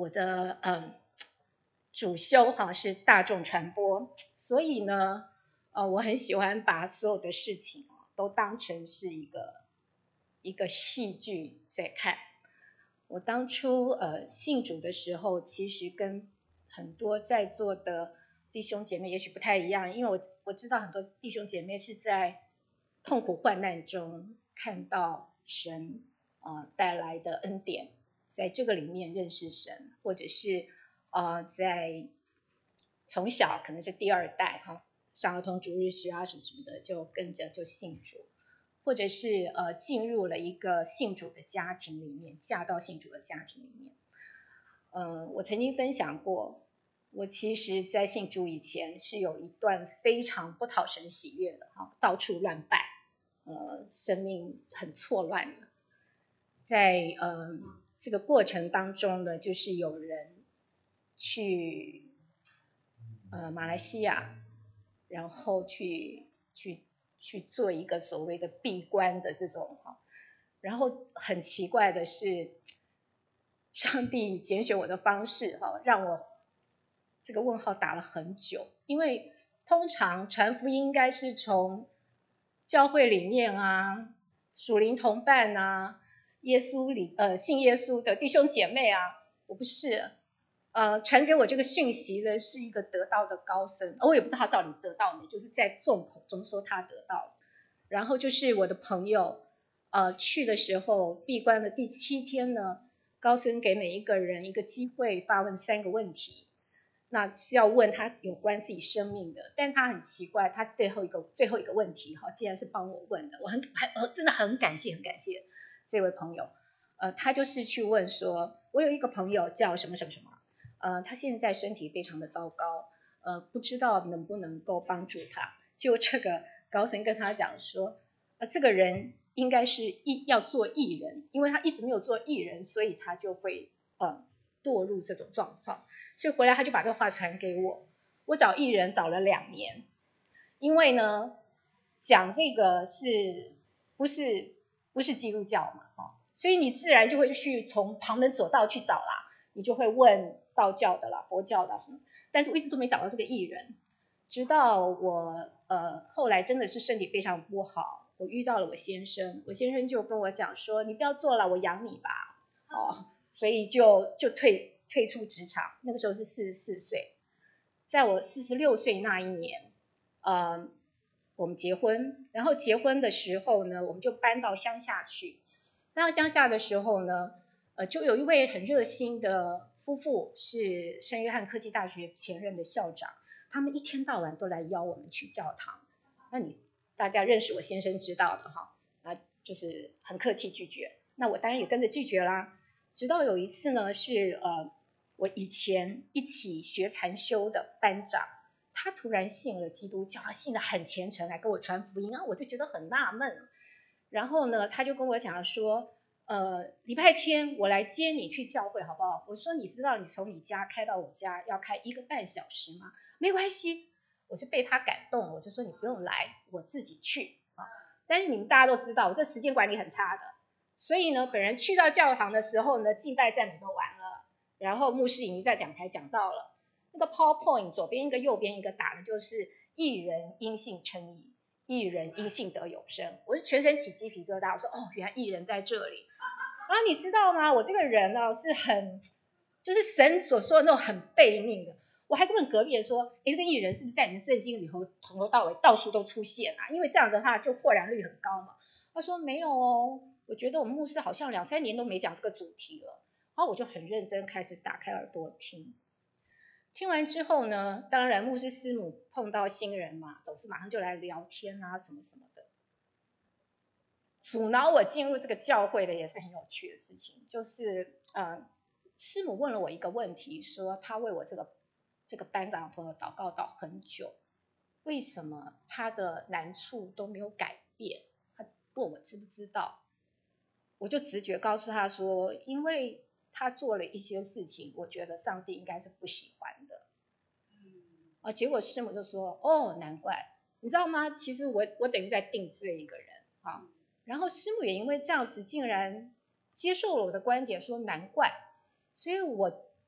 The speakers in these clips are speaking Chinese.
我的主修是大众传播，所以呢我很喜欢把所有的事情都当成是一个戏剧在看。我当初信主的时候，其实跟很多在座的弟兄姐妹也许不太一样，因为我知道很多弟兄姐妹是在痛苦患难中看到神带来的恩典，在这个里面认识神，或者是在从小可能是第二代上儿童主日学什么什么的，就跟着就信主，或者是进入了一个信主的家庭里面，嫁到信主的家庭里面。我曾经分享过，我其实在信主以前是有一段非常不讨神喜悦的到处乱拜，生命很错乱的。在这个过程当中呢，就是有人去马来西亚，然后去做一个所谓的闭关的这种然后很奇怪的是，上帝拣选我的方式让我这个问号打了很久，因为通常传福音应该是从教会里面属灵同伴耶稣信耶稣的弟兄姐妹我不是传给我这个讯息的是一个得道的高僧，我也不知道他到底得到没，就是在众口中说他得到。然后就是我的朋友去的时候，闭关的第7天呢，高僧给每一个人一个机会发问3个问题，那是要问他有关自己生命的。但他很奇怪，他最后一个问题竟然是帮我问的，我真的很感谢这位朋友。他就是去问说，我有一个朋友叫什么什么什么，他现在身体非常的糟糕，不知道能不能够帮助他。就这个高僧跟他讲说，这个人应该是要做艺人，因为他一直没有做艺人，所以他就会堕入这种状况。所以回来他就把这个话传给我。我找艺人找了2年，因为呢讲这个不是基督教嘛所以你自然就会去从旁门左道去找啦，你就会问道教的啦、佛教的什么。但是我一直都没找到这个艺人，直到我后来真的是身体非常不好，我遇到了我先生，我先生就跟我讲说，你不要做了，我养你吧所以就退出职场。那个时候是44岁，在我46岁那一年我们结婚，然后结婚的时候呢，我们就搬到乡下去。搬到乡下的时候呢就有一位很热心的夫妇，是圣约翰科技大学前任的校长，他们一天到晚都来邀我们去教堂。那大家认识我先生知道的就是很客气拒绝，那我当然也跟着拒绝啦。直到有一次呢，是我以前一起学禅修的班长，他突然信了基督教，他信得很虔诚，来跟我传福音我就觉得很纳闷。然后呢他就跟我讲说礼拜天我来接你去教会好不好？我说你知道你从你家开到我家要开1个半小时吗？没关系。我就被他感动，我就说你不用来，我自己去但是你们大家都知道我这时间管理很差的，所以呢本人去到教堂的时候呢，敬拜赞美都完了，然后牧师已经在讲台讲到了，那个 PowerPoint 左边一个右边一个打的就是一人因信称义，一人因信得永生。我是全身起鸡皮疙瘩，我说原来一人在这里。然后你知道吗，我这个人是很就是神所说的那种很悖逆的。我还问隔壁人说这个艺人是不是在你们圣经里头从头到尾到处都出现因为这样子的话就豁然率很高嘛。他说没有我觉得我们牧师好像2-3年都没讲这个主题了。然后我就很认真开始打开耳朵听完之后呢，当然牧师师母碰到新人嘛，总是马上就来聊天什么什么的。阻挠我进入这个教会的也是很有趣的事情，就是师母问了我一个问题，说他为我这个班长朋友祷告很久，为什么他的难处都没有改变？他问我知不知道，我就直觉告诉他说，因为他做了一些事情，我觉得上帝应该是不喜欢的。结果师母就说难怪，你知道吗？其实我等于在定罪一个人然后师母也因为这样子竟然接受了我的观点，说难怪。所以我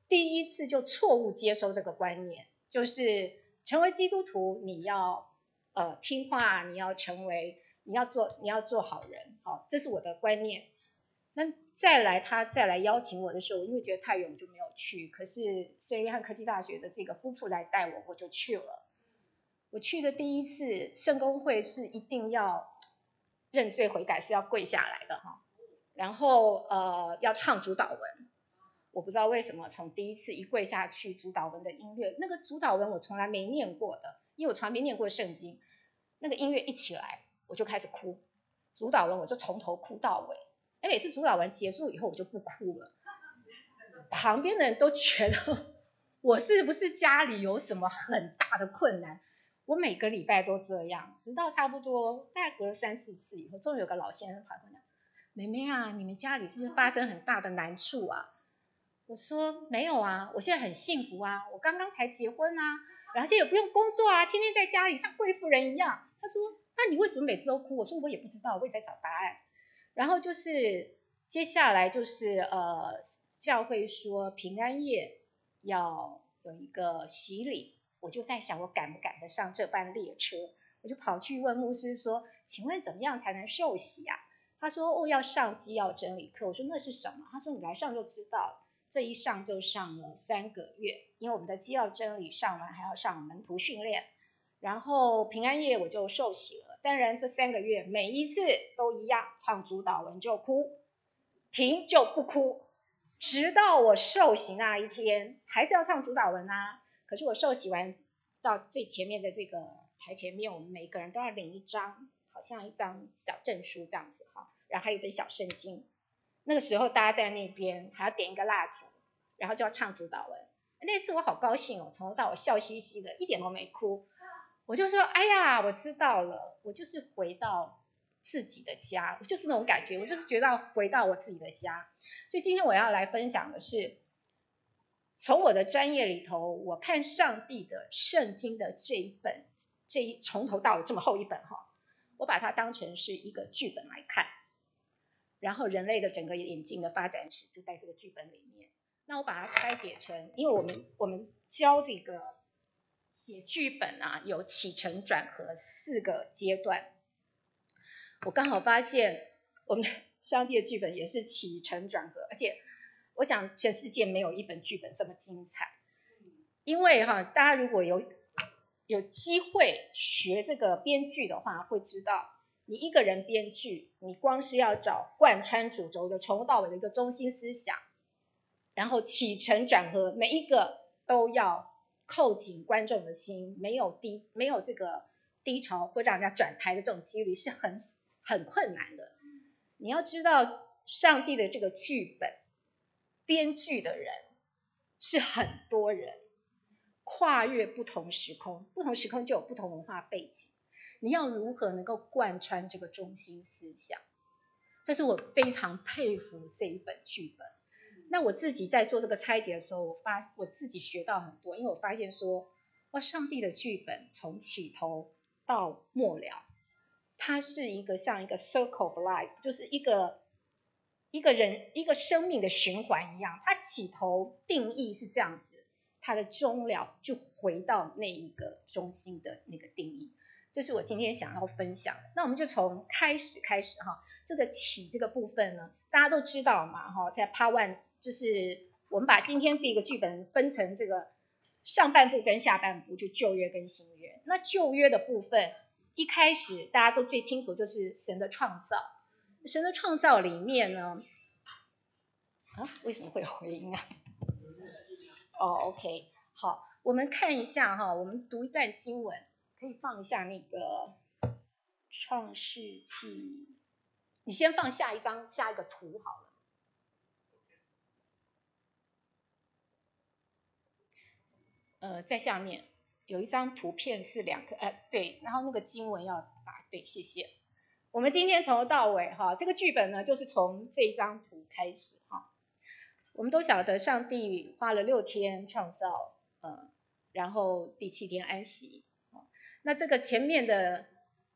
第一次就错误接收这个观念，就是成为基督徒你要听话，你要做好人，好，这是我的观念。那他再来邀请我的时候，因为觉得太远我就没有去，可是圣约翰科技大学的这个夫妇来带我就去了。我去的第一次圣公会是一定要认罪悔改，是要跪下来的哈，然后要唱主祷文。我不知道为什么从第一次一跪下去，主祷文的音乐，那个主祷文我从来没念过的，因为我从来没念过圣经，那个音乐一起来我就开始哭，主祷文我就从头哭到尾。每次主祷文结束以后我就不哭了，旁边的人都觉得我是不是家里有什么很大的困难。我每个礼拜都这样，直到差不多大概隔了3-4次以后，终于有个老先生跑过来，妹妹啊，你们家里是不是发生很大的难处啊？我说没有啊，我现在很幸福啊，我刚刚才结婚啊，然后现在也不用工作啊，天天在家里像贵妇人一样。他说那你为什么每次都哭？我说我也不知道，我也在找答案。然后就是接下来就是教会说平安夜要有一个洗礼，我就在想我赶不赶得上这班列车，我就跑去问牧师说，请问怎么样才能受洗啊？他说要上基要真理课。我说那是什么？他说你来上就知道了。这一上就上了3个月，因为我们的基要真理上完还要上门徒训练，然后平安夜我就受洗了。当然这3个月每一次都一样，唱主祷文就哭，停就不哭，直到我受洗那一天还是要唱主祷文啊。可是我受洗完到最前面的这个台前面，我们每个人都要领一张，好像一张小证书这样子哈，然后还有一本小圣经。那个时候大家在那边还要点一个蜡烛，然后就要唱主祷文。那次我好高兴哦，从头到尾笑嘻嘻的，一点都没哭。我就说哎呀，我知道了，我就是回到自己的家，我就是那种感觉，我就是觉得回到我自己的家。所以今天我要来分享的是，从我的专业里头，我看上帝的圣经的这一本，从头到尾这么厚一本哈，我把它当成是一个剧本来看。然后人类的整个演进的发展史就在这个剧本里面。那我把它拆解成，因为我们教这个写剧本啊，有起承转合4个阶段。我刚好发现我们上帝的剧本也是起承转合，而且我想全世界没有一本剧本这么精彩。因为大家如果有机会学这个编剧的话，会知道你一个人编剧，你光是要找贯穿主轴的从头到尾的一个中心思想，然后起承转合每一个都要扣紧观众的心，没有这个低潮会让人家转台的这种几率是很困难的。你要知道上帝的这个剧本编剧的人是很多人，跨越不同时空，不同时空就有不同文化背景，你要如何能够贯穿这个中心思想，这是我非常佩服这一本剧本。那我自己在做这个拆解的时候，我自己学到很多，因为我发现说，上帝的剧本从起头到末了，它是一个像一个 circle of life， 就是一个生命的循环一样。它起头定义是这样子，它的终了就回到那一个中心的那个定义。这是我今天想要分享的。那我们就从开始哈，这个起这个部分呢，大家都知道嘛哈，在 Part 1就是我们把今天这个剧本分成这个上半部跟下半部，就旧约跟新约。那旧约的部分一开始大家都最清楚，就是神的创造。神的创造里面呢，为什么会有回音啊？OK， 好，我们看一下哈，我们读一段经文，可以放一下那个创世纪，你先放下一个图好了。在下面有一张图片是2颗，对，然后那个经文要打对，谢谢。我们今天从头到尾哈，这个剧本呢就是从这一张图开始哈。我们都晓得上帝花了6天创造，然后第7天安息。那这个前面的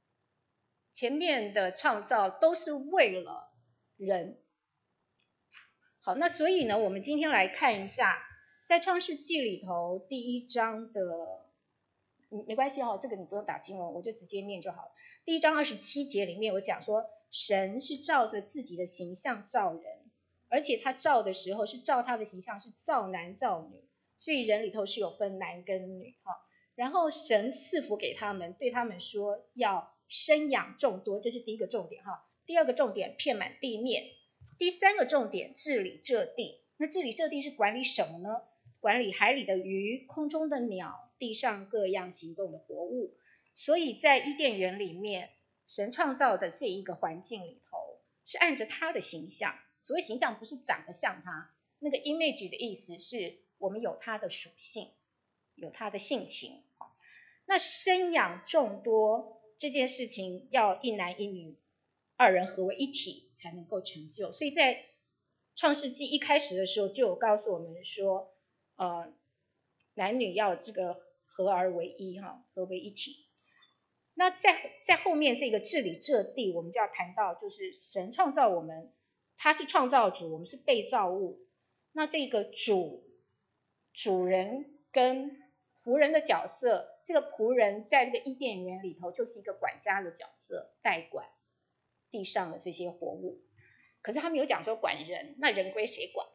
创造都是为了人。好，那所以呢，我们今天来看一下在创世纪里头第1章的，没关系这个你不用打经文，我就直接念就好了。第1章27节里面我讲说，神是照着自己的形象造人，而且他造的时候是照他的形象，是造男造女，所以人里头是有分男跟女然后神赐福给他们，对他们说要生养众多，这是第一个重点第二个重点遍满地面，第三个重点治理这地。那治理这地是管理什么呢？管理海里的鱼，空中的鸟，地上各样行动的活物。所以在伊甸园里面，神创造的这一个环境里头是按着他的形象，所谓形象不是长得像他，那个 image 的意思是我们有他的属性，有他的性情。那生养众多这件事情要一男一女2人合为一体才能够成就，所以在创世纪一开始的时候就有告诉我们说男女要这个合而为一合为一体。那在后面这个治理这地，我们就要谈到就是神创造我们，他是创造主，我们是被造物。那这个主人跟仆人的角色，这个仆人在这个伊甸园里头就是一个管家的角色，代管地上的这些活物。可是他没有讲说管人，那人归谁管？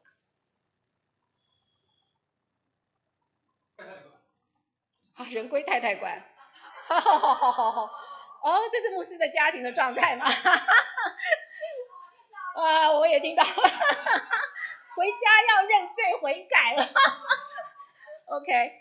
人归太太管。好，这是牧师的家庭的状态吗？我也听到了，回家要认罪悔改了。OK，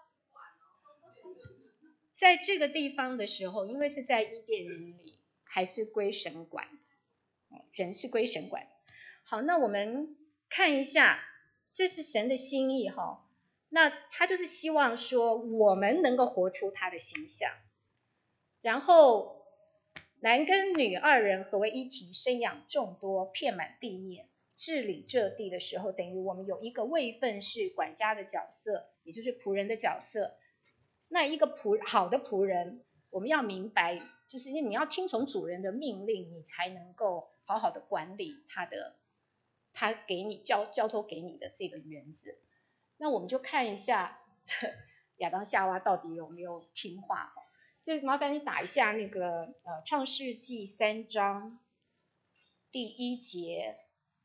在这个地方的时候，因为是在伊甸园里，还是归神管的，人是归神管。好，那我们看一下，这是神的心意那他就是希望说我们能够活出他的形象，然后男跟女2人合为一体，生养众多，遍满地面，治理这地的时候，等于我们有一个位分是管家的角色，也就是仆人的角色。那一个好的仆人，我们要明白，就是你要听从主人的命令，你才能够好好的管理他给你交托给你的这个园子。那我们就看一下亚当夏娃到底有没有听话这麻烦你打一下那个创世纪3章第1节，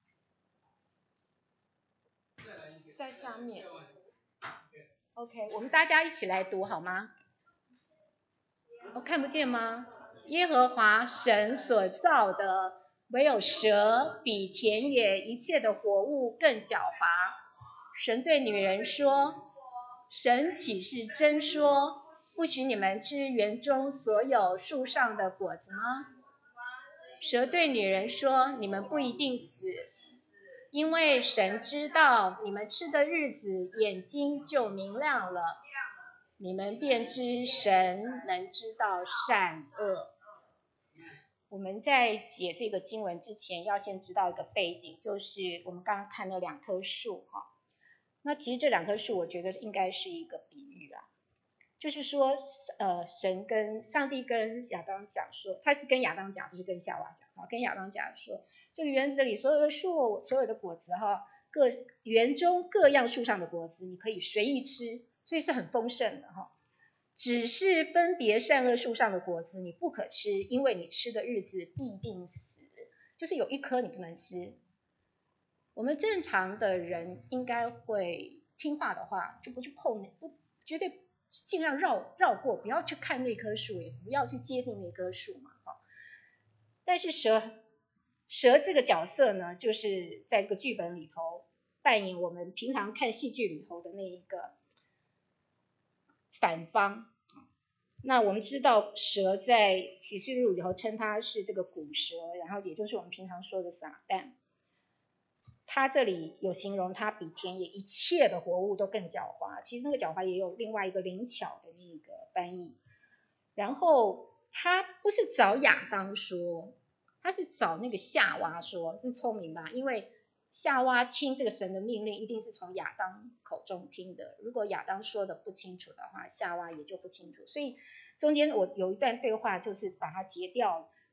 在下面。OK， 我们大家一起来读好吗？看不见吗？耶和华神所造的，唯有蛇比田野一切的活物更狡猾。神对女人说，神岂是真说，不许你们吃园中所有树上的果子吗？蛇对女人说，你们不一定死，因为神知道你们吃的日子眼睛就明亮了，你们便知神能知道善恶。我们在解这个经文之前要先知道一个背景，就是我们刚刚看了2棵树那其实这2棵树我觉得应该是一个比喻就是说上帝跟亚当讲说，他是跟亚当讲，不是跟夏娃讲跟亚当讲说，这个园子里所有的树，所有的果子园中各样树上的果子你可以随意吃，所以是很丰盛的只是分别善恶树上的果子你不可吃，因为你吃的日子必定死，就是有一颗你不能吃。我们正常的人应该会听话的话，就不去碰，绝对尽量绕过，不要去看那棵树，也不要去接近那棵树嘛但是蛇这个角色呢，就是在这个剧本里头扮演我们平常看戏剧里头的那一个反方。那我们知道蛇在启示录里头称它是这个古蛇，然后也就是我们平常说的撒旦。他这里有形容他比田野一切的活物都更狡猾，其实那个狡猾也有另外一个灵巧的那个翻译。然后他不是找亚当说，他是找那个夏娃说，是聪明吧？因为夏娃听这个神的命令一定是从亚当口中听的，如果亚当说的不清楚的话，夏娃也就不清楚。所以中间我有一段对话就是把它截掉了，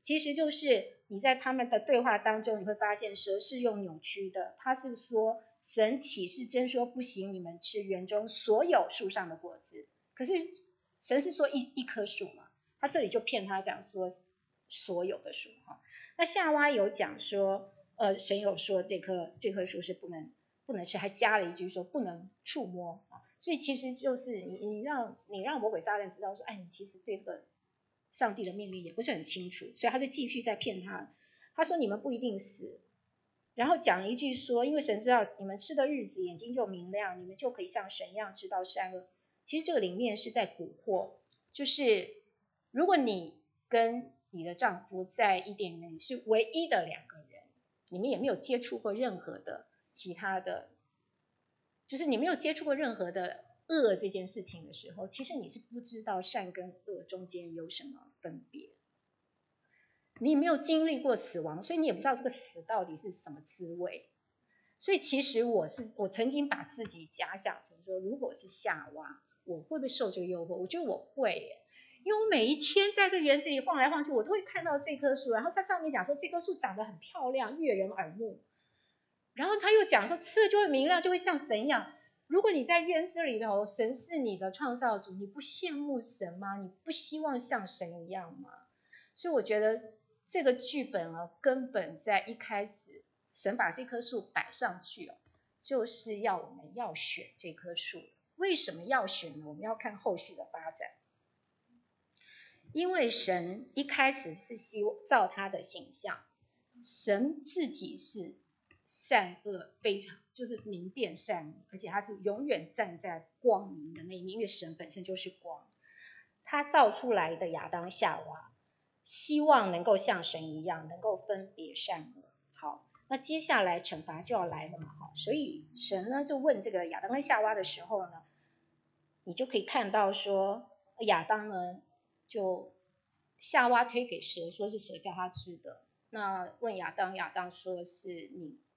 其实就是你在他们的对话当中，你会发现蛇是用扭曲的，他是说神岂是真说不行你们吃园中所有树上的果子，可是神是说一棵树嘛，他这里就骗他讲说所有的树哈。那夏娃有讲说神有说这棵树是不能吃，还加了一句说不能触摸啊。所以其实就是你让魔鬼撒旦知道说，哎，你其实对这个上帝的命令也不是很清楚，所以他就继续在骗他。他说你们不一定死，然后讲了一句说，因为神知道你们吃的日子眼睛就明亮，你们就可以像神一样知道善恶。其实这个里面是在蛊惑，就是如果你跟你的丈夫在伊甸园里是唯一的两个人，你们也没有接触过任何的其他的，就是你没有接触过任何的恶这件事情的时候，其实你是不知道善跟恶中间有什么分别。你没有经历过死亡，所以你也不知道这个死到底是什么滋味。所以其实我曾经把自己假想成说，如果是夏娃，我会不会受这个诱惑？我觉得我会耶，因为我每一天在这个园子里晃来晃去，我都会看到这棵树，然后在上面讲说这棵树长得很漂亮，悦人耳目。然后他又讲说吃了就会明亮，就会像神一样。如果你在园子里头，神是你的创造主，你不羡慕神吗？你不希望像神一样吗？所以我觉得这个剧本根本在一开始神把这棵树摆上去就是要我们要选这棵树。为什么要选呢？我们要看后续的发展。因为神一开始是造他的形象，神自己是善恶非常就是明辨善恶，而且他是永远站在光明的那一面，因为神本身就是光。他造出来的亚当夏娃希望能够像神一样能够分别善恶。好，那接下来惩罚就要来了嘛。好，所以神呢就问这个亚当跟夏娃的时候呢，你就可以看到说亚当呢就夏娃推给蛇，说是蛇叫他吃的。那问亚当，亚当说是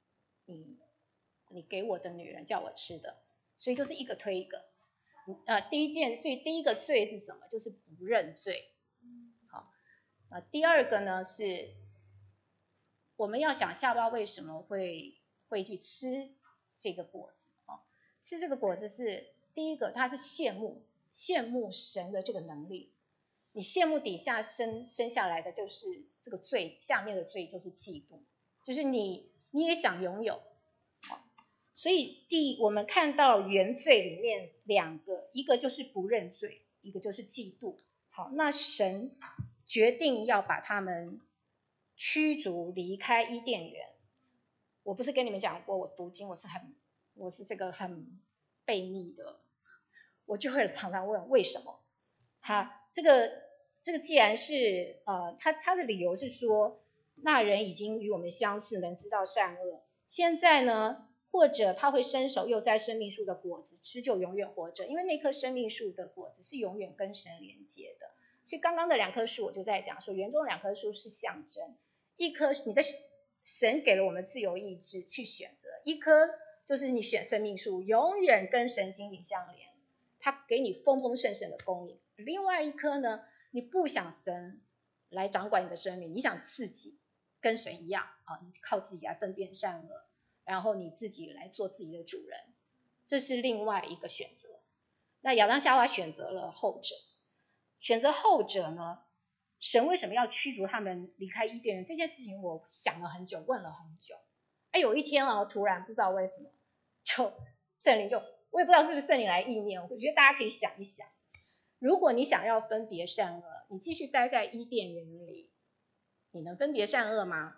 你给我的女人叫我吃的，所以就是一个推一个。所以第一个罪是什么？就是不认罪。好，第二个呢是我们要想夏娃为什么会去吃这个果子吃这个果子是第一个，他是羡慕神的这个能力。你羡慕底下生下来的就是这个罪，下面的罪就是嫉妒，就是你也想拥有。所以我们看到原罪里面两个，一个就是不认罪，一个就是嫉妒。好，那神决定要把他们驱逐离开伊甸园。我不是跟你们讲过，我读经我是这个很悖逆的，我就会常常问为什么。这个既然是他的理由是说，那人已经与我们相似，能知道善恶。现在呢，或者他会伸手又摘生命树的果子吃，就永远活着，因为那棵生命树的果子是永远跟神连接的。所以刚刚的两棵树我就在讲说，园中两棵树是象征，一棵你的神给了我们自由意志去选择，一棵就是你选生命树，永远跟神紧紧相连，他给你丰丰盛盛的供应。另外一棵呢，你不想神来掌管你的生命，你想自己跟神一样你靠自己来分辨善恶，然后你自己来做自己的主人，这是另外一个选择。那亚当夏娃选择了后者。选择后者呢，神为什么要驱逐他们离开伊甸园？这件事情我想了很久，问了很久。有一天突然不知道为什么，圣灵我也不知道是不是圣灵来意念，我觉得大家可以想一想，如果你想要分别善恶，你继续待在伊甸园里，你能分别善恶吗？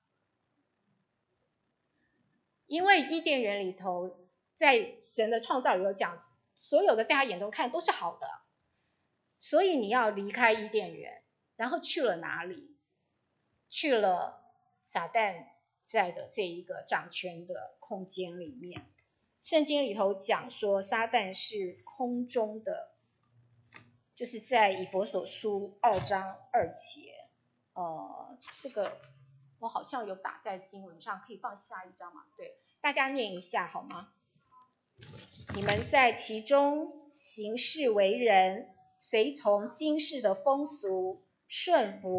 因为伊甸园里头，在神的创造里有讲，所有的在他眼中看都是好的，所以你要离开伊甸园，然后去了哪里？去了撒旦在的这一个掌权的空间里面。圣经里头讲说，撒旦是空中的，就是在以弗所书2章2节，这个我好像有打在经文上，可以放下一章吗？对，大家念一下好吗？你们在其中行事为人，随从今世的风俗，顺服，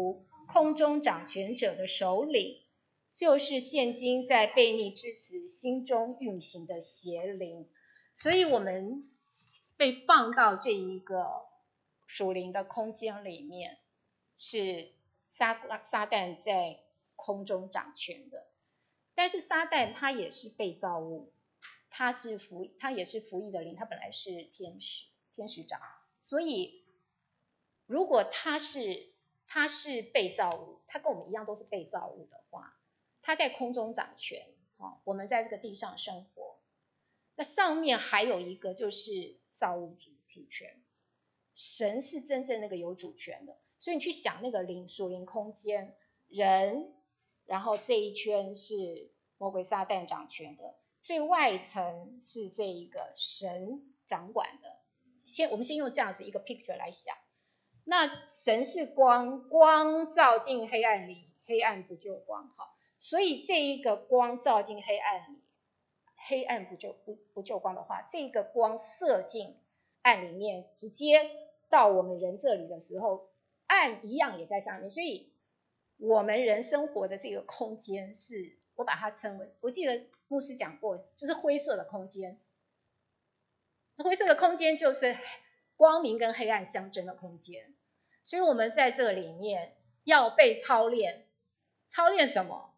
空中掌权者的首领，就是现今在悖逆之子心中运行的邪灵。所以我们被放到这一个属灵的空间里面，是撒旦在空中掌权的。但是撒旦他也是被造物，他也是服役的灵，他本来是天使长。所以如果他是被造物，他跟我们一样都是被造物的话，他在空中掌权，我们在这个地上生活，那上面还有一个就是造物主权，神是真正那个有主权的。所以你去想那个属灵空间，人，然后这一圈是魔鬼撒旦掌权的，最外层是这一个神掌管的。我们先用这样子一个 picture 来想，那神是光，光照进黑暗里，黑暗不就光。好，所以这一个光照进黑暗里，黑暗不就光的话，这个光射进暗里面，直接到我们人这里的时候，暗一样也在下面。所以我们人生活的这个空间是，我把它称为，我记得牧师讲过，就是灰色的空间。灰色的空间就是光明跟黑暗相争的空间。所以我们在这里面要被操练，操练什么？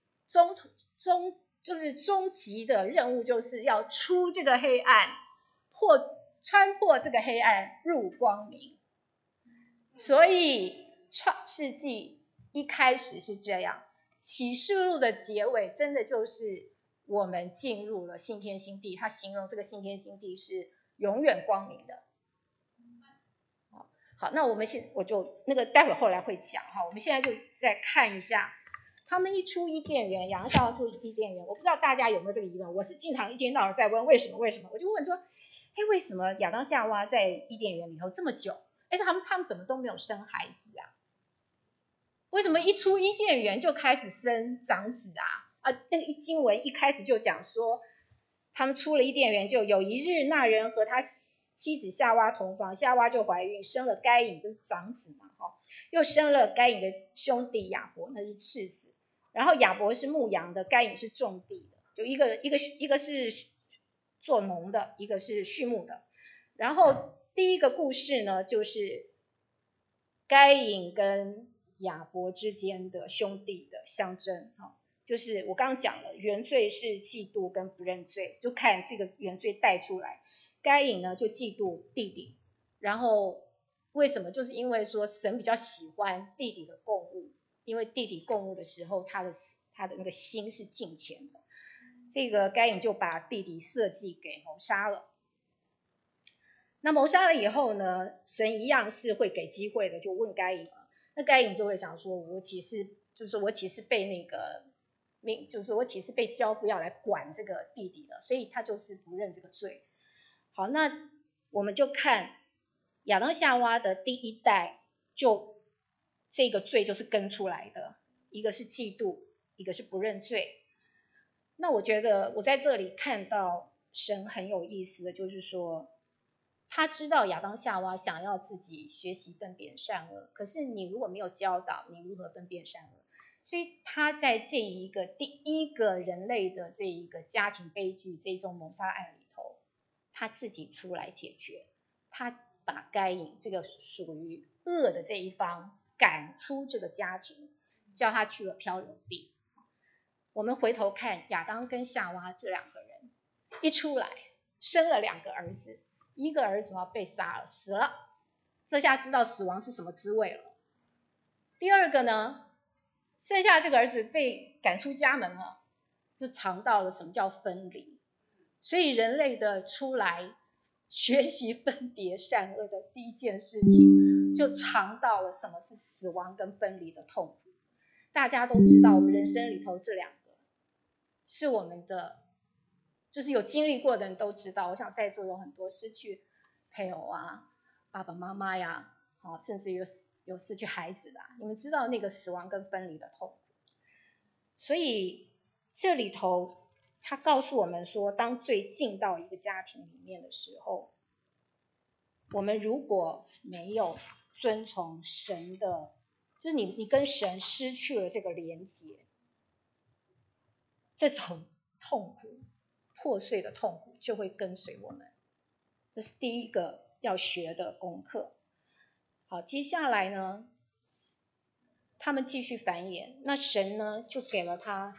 就是终极的任务，就是要出这个黑暗，穿破这个黑暗，入光明。所以创世纪一开始是这样，启示录的结尾真的就是我们进入了新天新地。他形容这个新天新地是永远光明的。好，那我就那个待会后来会讲哈，我们现在就再看一下，他们一出伊甸园，亚当夏娃出伊甸园，我不知道大家有没有这个疑问，我是经常一天到晚在问为什么，我就问说，为什么亚当夏娃在伊甸园里头这么久，他们怎么都没有生孩子啊？为什么一出伊甸园就开始生长子啊？那个经文一开始就讲说，他们出了伊甸园，就有一日，那人和他妻子夏娃同房，夏娃就怀孕，生了该隐，就是长子嘛，又生了该隐的兄弟亚伯，那是次子。然后亚伯是牧羊的，该隐是种地的，就一个是做农的，一个是畜牧的。然后第一个故事呢，就是该隐跟亚伯之间的兄弟的相争，就是我刚刚讲了，原罪是嫉妒跟不认罪，就看这个原罪带出来。该隐呢就嫉妒弟弟，然后为什么？就是因为说神比较喜欢弟弟的供物，因为弟弟供物的时候，他的那个心是敬虔的。这个该隐就把弟弟设计给谋杀了。那谋杀了以后呢，神一样是会给机会的，就问该隐，那该隐就会讲说，我岂是被那个就是我岂是被交付要来管这个弟弟的，所以他就是不认这个罪。好，那我们就看亚当夏娃的第一代，就这个罪就是跟出来的，一个是嫉妒，一个是不认罪。那我觉得我在这里看到神很有意思的，就是说他知道亚当夏娃想要自己学习分辨善恶，可是你如果没有教导，你如何分辨善恶？所以他在这一个第一个人类的这一个家庭悲剧这种谋杀案里头，他自己出来解决，他把该隐这个属于恶的这一方赶出这个家庭，叫他去了漂流地。我们回头看亚当跟夏娃这两个人一出来，生了2个儿子，一个儿子被杀了，死了，这下知道死亡是什么滋味了。第二个呢，剩下这个儿子被赶出家门了，就尝到了什么叫分离。所以人类的出来学习分别善恶的第一件事情，就尝到了什么是死亡跟分离的痛苦。大家都知道我们人生里头这2个是我们的，就是有经历过的人都知道，我想在座有很多失去配偶啊、爸爸妈妈呀，甚至有失去孩子的，你们知道那个死亡跟分离的痛苦。所以这里头他告诉我们说，当罪进到一个家庭里面的时候，我们如果没有遵从神的， 就是你跟神失去了这个连结，这种痛苦，破碎的痛苦就会跟随我们。这是第一个要学的功课。好，接下来呢，他们继续繁衍，那神呢就给了他，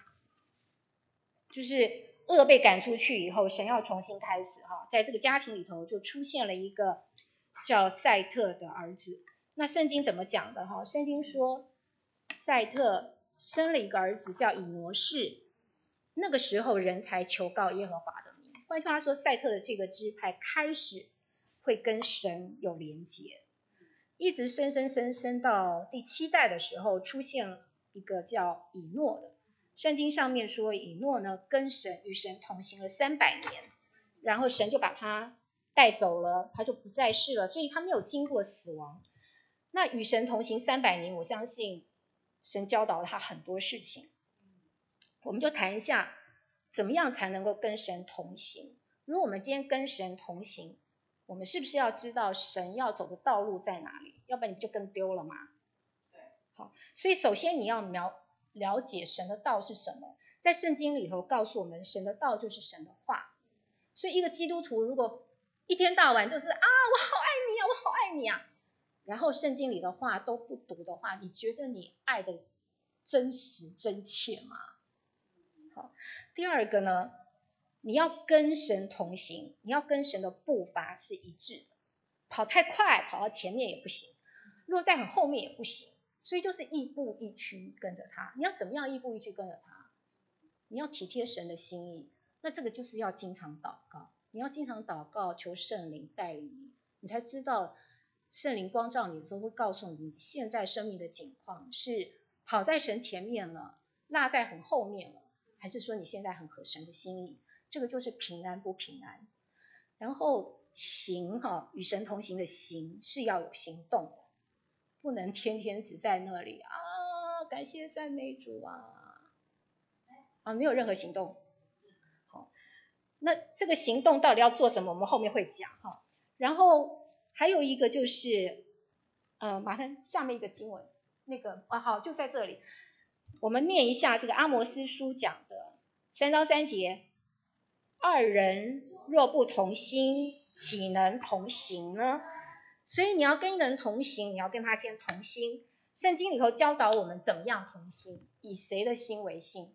就是恶被赶出去以后，神要重新开始哈，在这个家庭里头就出现了一个叫赛特的儿子。那圣经怎么讲的哈？圣经说赛特生了一个儿子叫以挪士，那个时候人才求告耶和华的名。换句话说，赛特的这个支派开始会跟神有连结，一直升到第7代的时候，出现了一个叫以诺的。圣经上面说，以诺呢跟神与神同行了300年，然后神就把他带走了，他就不在世了，所以他没有经过死亡。那与神同行300年，我相信神教导了他很多事情。我们就谈一下怎么样才能够跟神同行。如果我们今天跟神同行，我们是不是要知道神要走的道路在哪里？要不然你就跟丢了嘛。好，所以首先你要了解神的道是什么。在圣经里头告诉我们，神的道就是神的话。所以一个基督徒如果一天到晚就是啊，我好爱你啊，我好爱你啊，然后圣经里的话都不读的话，你觉得你爱的真实真切吗？好，第二个呢，你要跟神同行，你要跟神的步伐是一致的，跑太快跑到前面也不行，落在很后面也不行，所以就是亦步亦趋跟着他。你要怎么样亦步亦趋跟着他？你要体贴神的心意，那这个就是要经常祷告，你要经常祷告求圣灵带领你，你才知道圣灵光照你的时候会告诉你现在生命的境况是跑在神前面了，落在很后面了，还是说你现在很合神的心意，这个就是平安不平安。然后行与神同行的行是要有行动的，不能天天只在那里啊，感谢赞美主啊，没有任何行动。好，那这个行动到底要做什么，我们后面会讲哈。然后还有一个就是麻烦下面一个经文，那个好，就在这里，我们念一下这个阿摩司书讲的3章3节，二人若不同心，岂能同行呢？所以你要跟一个人同行，你要跟他先同心。圣经里头教导我们怎么样同心，以谁的心为心？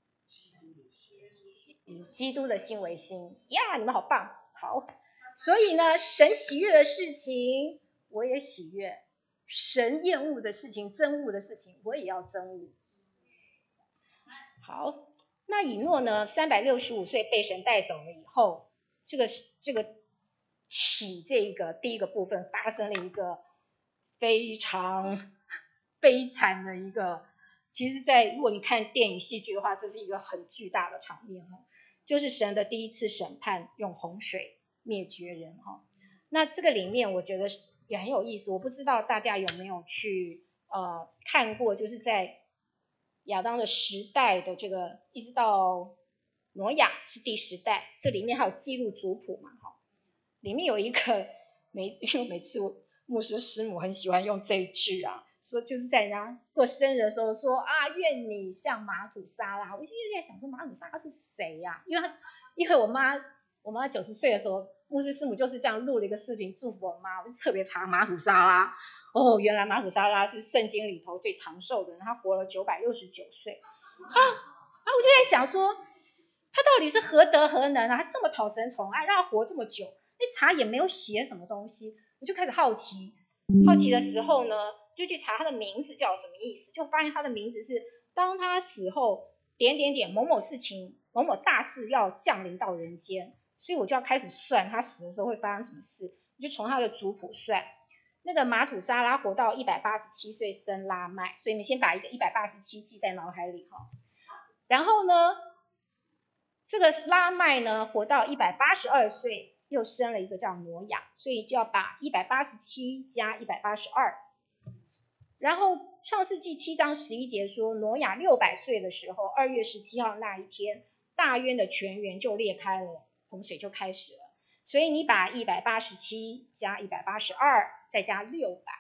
以基督的心为心呀！你们好棒，好。所以呢，神喜悦的事情我也喜悦，神厌恶的事情、憎恶的事情我也要憎恶。好，那以诺呢，365岁被神带走了以后，这个这个第一个部分发生了一个非常悲惨的一个，其实如果你看电影戏剧的话，这是一个很巨大的场面哈，就是神的第一次审判，用洪水灭绝人哈。那这个里面我觉得也很有意思，我不知道大家有没有去看过，就是在亚当的时代的这个一直到挪亚是第10代，这里面还有记录族谱嘛哈。里面有一个因为每次牧师师母很喜欢用这一句啊，说就是在人家过生日的时候说啊，愿你像马土沙拉。我就有点想说马土沙拉是谁呀？因为我妈90岁的时候，牧师师母就是这样录了一个视频祝福我妈，我就特别查马土沙拉。哦，原来马土沙拉是圣经里头最长寿的人，他活了969岁我就在想说，他到底是何德何能啊？他这么讨神宠爱，让他活这么久，那查也没有写什么东西，我就开始好奇的时候呢，就去查他的名字叫什么意思，就发现他的名字是当他死后某某事情某某大事要降临到人间，所以我就要开始算他死的时候会发生什么事，我就从他的族谱算。那个马土沙拉活到187岁生拉麦，所以你们先把一个187记在脑海里哈。然后呢，这个拉麦呢活到182岁，又生了一个叫挪亚，所以就要把187加182。然后创世纪7章11节说，挪亚600岁的时候，2月17号那一天，大渊的泉源就裂开了，洪水就开始了。所以你把187加182再加600，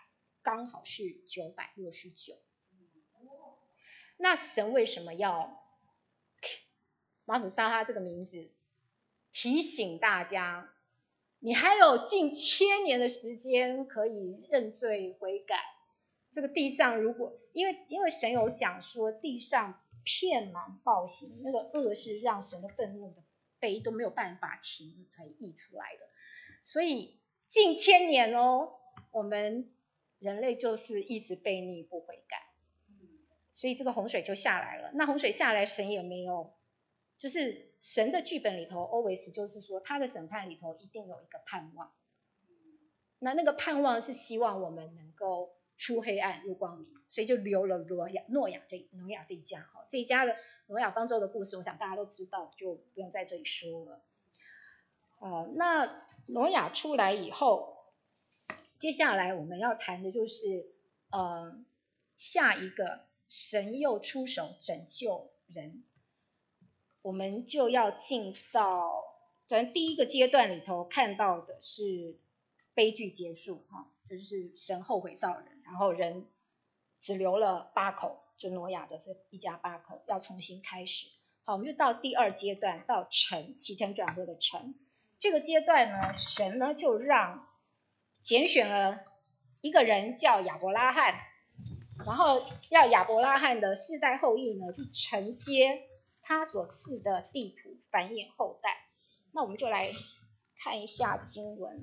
刚好是969。那神为什么要马土沙拉这个名字？提醒大家，你还有近1000年的时间可以认罪悔改。这个地上如果因为神有讲说地上遍满暴行，那个恶是让神的愤怒的杯都没有办法停才溢出来的，所以近1000年我们人类就是一直悖逆不悔改，所以这个洪水就下来了。那洪水下来，神也没有，就是神的剧本里头 always 就是说他的审判里头一定有一个盼望，那个盼望是希望我们能够出黑暗入光明，所以就留了挪亚这一家。这一家的挪亚方舟的故事，我想大家都知道，就不用在这里说了。那挪亚出来以后，接下来我们要谈的就是下一个神又出手拯救人，我们就要进到咱第一个阶段里头看到的是悲剧结束就是神后悔造人，然后人只留了8口，就挪亚的这一家8口要重新开始。好，我们就到第2阶段，到起承转合的承。这个阶段呢，神呢就让拣选了一个人叫亚伯拉罕，然后要亚伯拉罕的世代后裔呢去承接他所赐的地土，繁衍后代。那我们就来看一下经文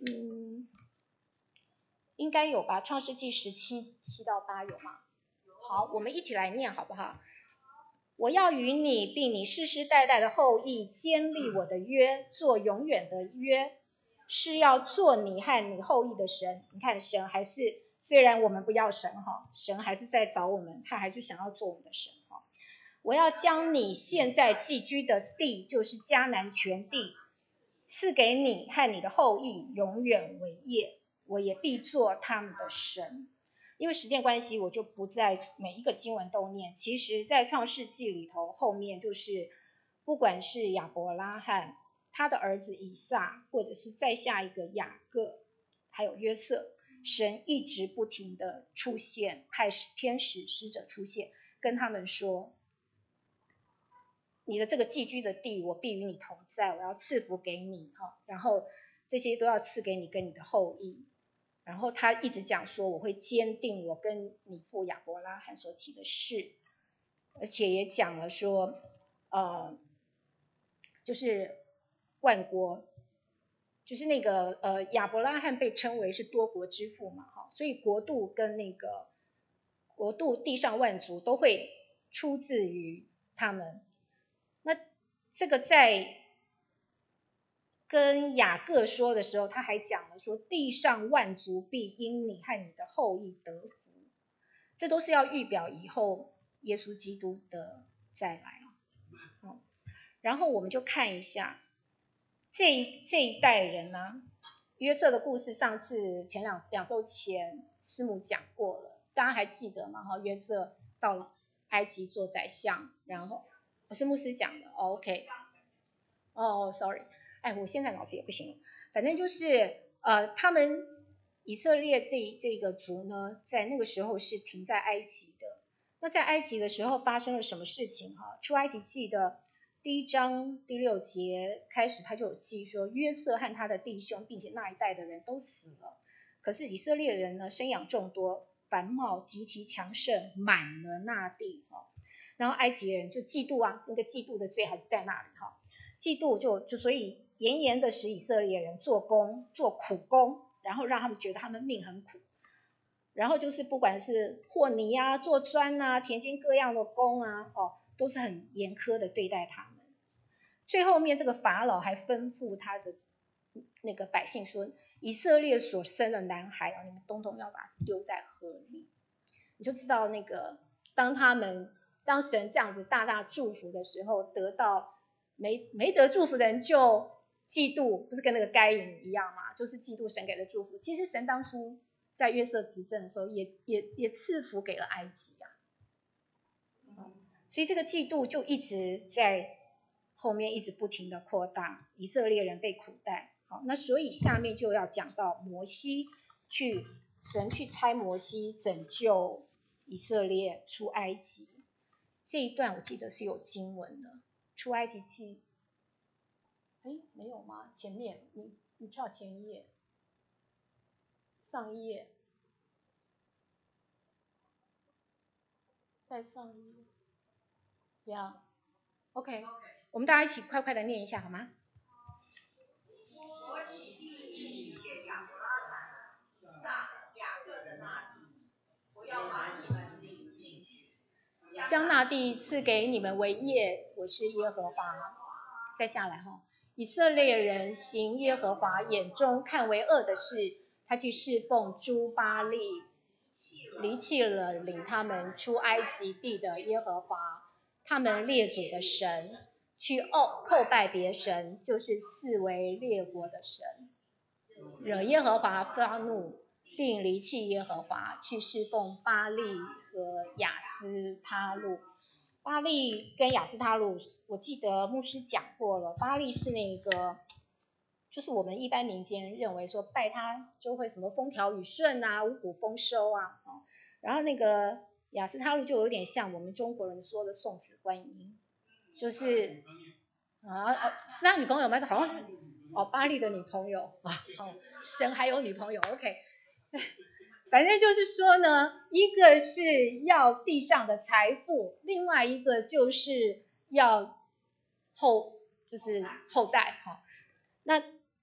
应该有吧，创世纪17:7到8有吗？好，我们一起来念好不好？我要与你并你世世代代的后裔坚立我的约，做永远的约，是要做你和你后裔的神。你看神还是，虽然我们不要神神还是在找我们，他还是想要做我们的神我要将你现在寄居的地，就是迦南全地，赐给你和你的后裔永远为业，我也必做他们的神。因为时间关系，我就不在每一个经文都念。其实在创世纪里头，后面就是不管是亚伯拉罕他的儿子以撒，或者是再下一个雅各还有约瑟，神一直不停的出现，派天使使者出现，跟他们说，你的这个寄居的地我必与你同在，我要赐福给你然后这些都要赐给你跟你的后裔。然后他一直讲说，我会坚定我跟你父亚伯拉罕所起的誓，而且也讲了说就是万国，就是那个亚伯拉罕被称为是多国之父嘛所以国度跟那个国度地上万族都会出自于他们。那这个在跟雅各说的时候，他还讲了说，地上万族必因你和你的后裔得福，这都是要预表以后耶稣基督的再来然后我们就看一下这一代人呢，约瑟的故事，上次前两周前师母讲过了，大家还记得吗？约瑟到了埃及做宰相，然后是牧师讲的OK sorry， 我现在脑子也不行，反正就是他们以色列这个族呢，在那个时候是停在埃及的。那在埃及的时候发生了什么事情出埃及记的1章第6节开始，他就有记说，约瑟和他的弟兄并且那一代的人都死了，可是以色列人呢生养众多，繁茂极其强盛，满了那地然后埃及人就嫉妒那个嫉妒的罪还是在那里嫉妒就所以严严的使以色列人做苦工，然后让他们觉得他们命很苦，然后就是不管是和泥做砖田间各样的工都是很严苛的对待他们。最后面这个法老还吩咐他的那个百姓说，以色列所生的男孩你们统统要把他丢在河里。你就知道那个当神这样子大大祝福的时候，得到没得祝福的人就嫉妒，不是跟那个该隐一样吗？就是嫉妒神给的祝福。其实神当初在约瑟执政的时候也赐福给了埃及所以这个嫉妒就一直在后面一直不停的扩大，以色列人被苦待。好，那所以下面就要讲到摩西去神去差摩西拯救以色列出埃及，这一段我记得是有经文的，出埃及记，没有吗？前面你跳前一页，上一页，再上一页，呀、OK， 我们大家一起快快的念一下好吗？ 我起地业亚伯拉罕、撒、雅各的那地，我要把你们领进去， 将那地赐给你们为业，我是耶和华。再下来以色列人行耶和华眼中看为恶的事，他去侍奉诸巴力，离弃了领他们出埃及地的耶和华，他们列祖的神，去叩拜别神，就是赐为列国的神，惹耶和华发怒，并离弃耶和华，去侍奉巴力和亚斯他路。巴力跟亚斯他路，我记得牧师讲过了，巴力是那个，就是我们一般民间认为说拜他就会什么风调雨顺啊，五谷丰收啊，然后那个亚斯他路就有点像我们中国人说的送子观音，就是是他女朋友吗？好像是巴力的女朋友神还有女朋友 OK。反正就是说呢，一个是要地上的财富，另外一个就是要后代那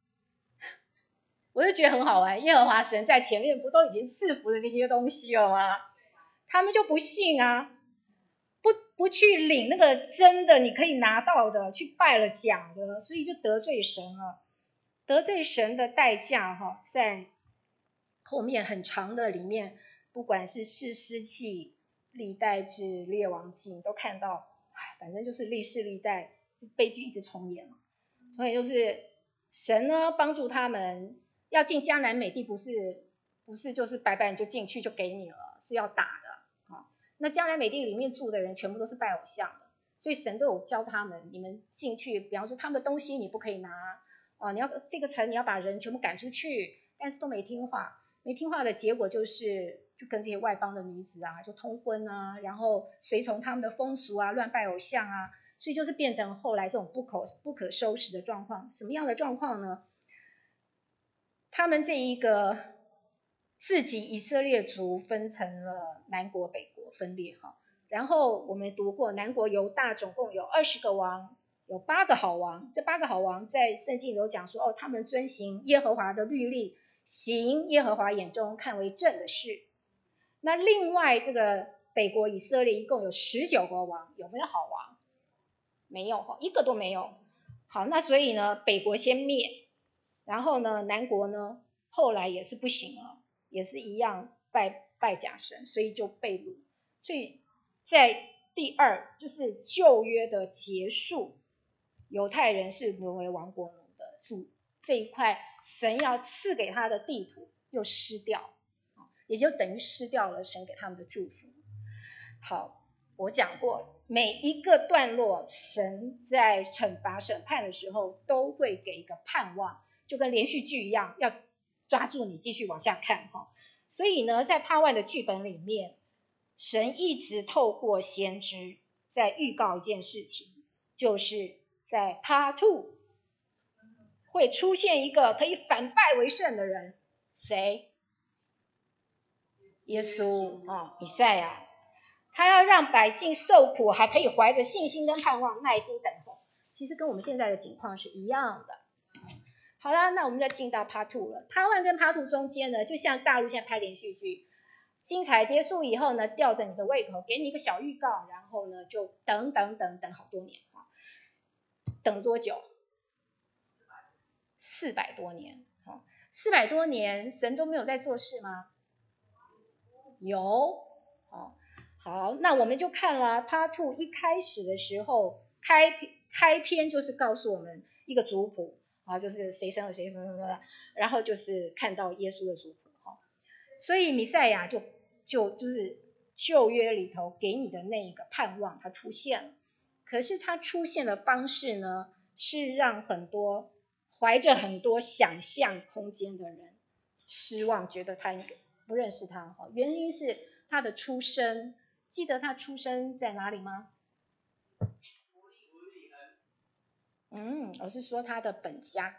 我就觉得很好玩，耶和华神在前面不都已经赐福了这些东西了吗？他们就不信啊，不去领那个真的你可以拿到的，去拜了假的，所以就得罪神了。得罪神的代价在后面很长的里面，不管是士师记、历代志、列王记，你都看到，反正就是历世历代悲剧一直重演嘛。所以就是神呢帮助他们要进迦南美地，不是就是白白你就进去就给你了，是要打的那迦南美地里面住的人全部都是拜偶像的，所以神都有教他们，你们进去，比方说他们的东西你不可以拿你要这个城你要把人全部赶出去，但是都没听话。没听话的结果就跟这些外邦的女子就通婚啊，然后随从他们的风俗乱拜偶像所以就是变成后来这种不可收拾的状况。什么样的状况呢？他们这一个自己以色列族分成了南国北国分裂然后我们读过南国犹大总共有20个王，有8个好王，这8个好王在圣经有讲说他们遵行耶和华的律例，行耶和华眼中看为正的事。那另外这个北国以色列一共有19个王，有没有好王？没有一个都没有。好，那所以呢北国先灭，然后呢南国呢后来也是不行了，也是一样拜假神，所以就被掳。所以在第二就是旧约的结束，犹太人是沦为亡国奴的，是这一块神要赐给他的地图又失掉，也就等于失掉了神给他们的祝福。好，我讲过每一个段落神在惩罚审判的时候都会给一个盼望，就跟连续剧一样，要抓住你继续往下看所以呢在Part 1的剧本里面，神一直透过先知在预告一件事情，就是在Part 2会出现一个可以反败为胜的人。谁？耶稣以赛亚，他要让百姓受苦还可以怀着信心跟盼望耐心等候，其实跟我们现在的情况是一样的。好了，那我们就进到 Part 2了。Part 1跟 Part 2中间呢，就像大陆现在拍连续剧，精彩结束以后呢，吊着你的胃口，给你一个小预告，然后呢就等好多年等多久？400多年400多年神都没有在做事吗？有好，那我们就看了 Part 2一开始的时候，开篇就是告诉我们一个族谱就是谁生了谁生了，然后就是看到耶稣的族谱所以弥赛亚就是旧约里头给你的那一个盼望他出现了，可是他出现的方式呢，是让很多怀着很多想象空间的人失望，觉得他不认识他哈，原因是他的出生，记得他出生在哪里吗？我是说他的本家。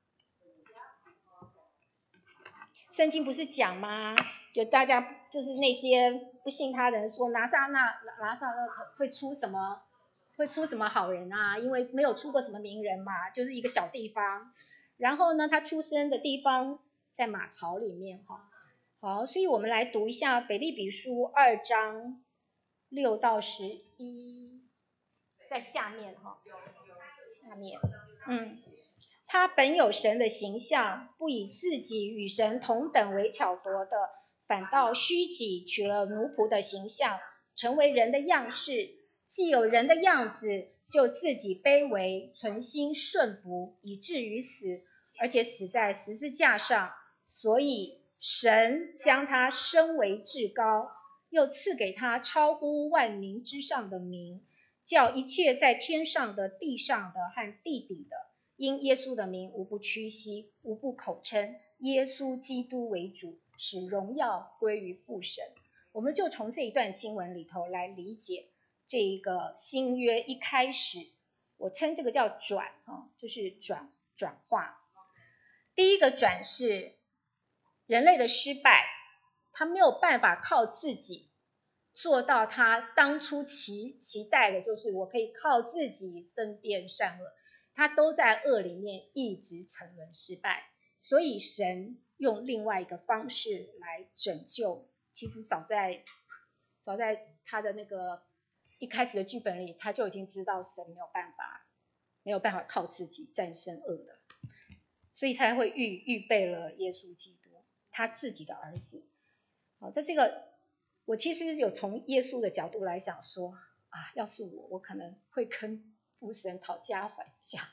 圣经不是讲吗？就大家就是那些不信他的人说拿撒勒会出什么好人啊？因为没有出过什么名人嘛，就是一个小地方。然后呢，他出生的地方在马槽里面哈。好，所以我们来读一下腓立比书2章6到11，在下面哈，下面，他本有神的形象，不以自己与神同等为巧夺的，反倒虚己，取了奴仆的形象，成为人的样式。既有人的样子，就自己卑微，存心顺服，以至于死，而且死在十字架上。所以神将他升为至高，又赐给他超乎万民之上的名，叫一切在天上的、地上的和地底的，因耶稣的名无不屈膝，无不口称耶稣基督为主，使荣耀归于父神。我们就从这一段经文里头来理解这一个新约一开始，我称这个叫转，就是转化。第一个转是人类的失败，他没有办法靠自己做到他当初期待的，就是我可以靠自己分辨善恶，他都在恶里面一直沉沦失败，所以神用另外一个方式来拯救。其实早在他的那个一开始的剧本里，他就已经知道神没有办法靠自己战胜恶的，所以才会预备了耶稣基督，他自己的儿子。好，在这个我其实有从耶稣的角度来想说要是我可能会跟父神讨价还价，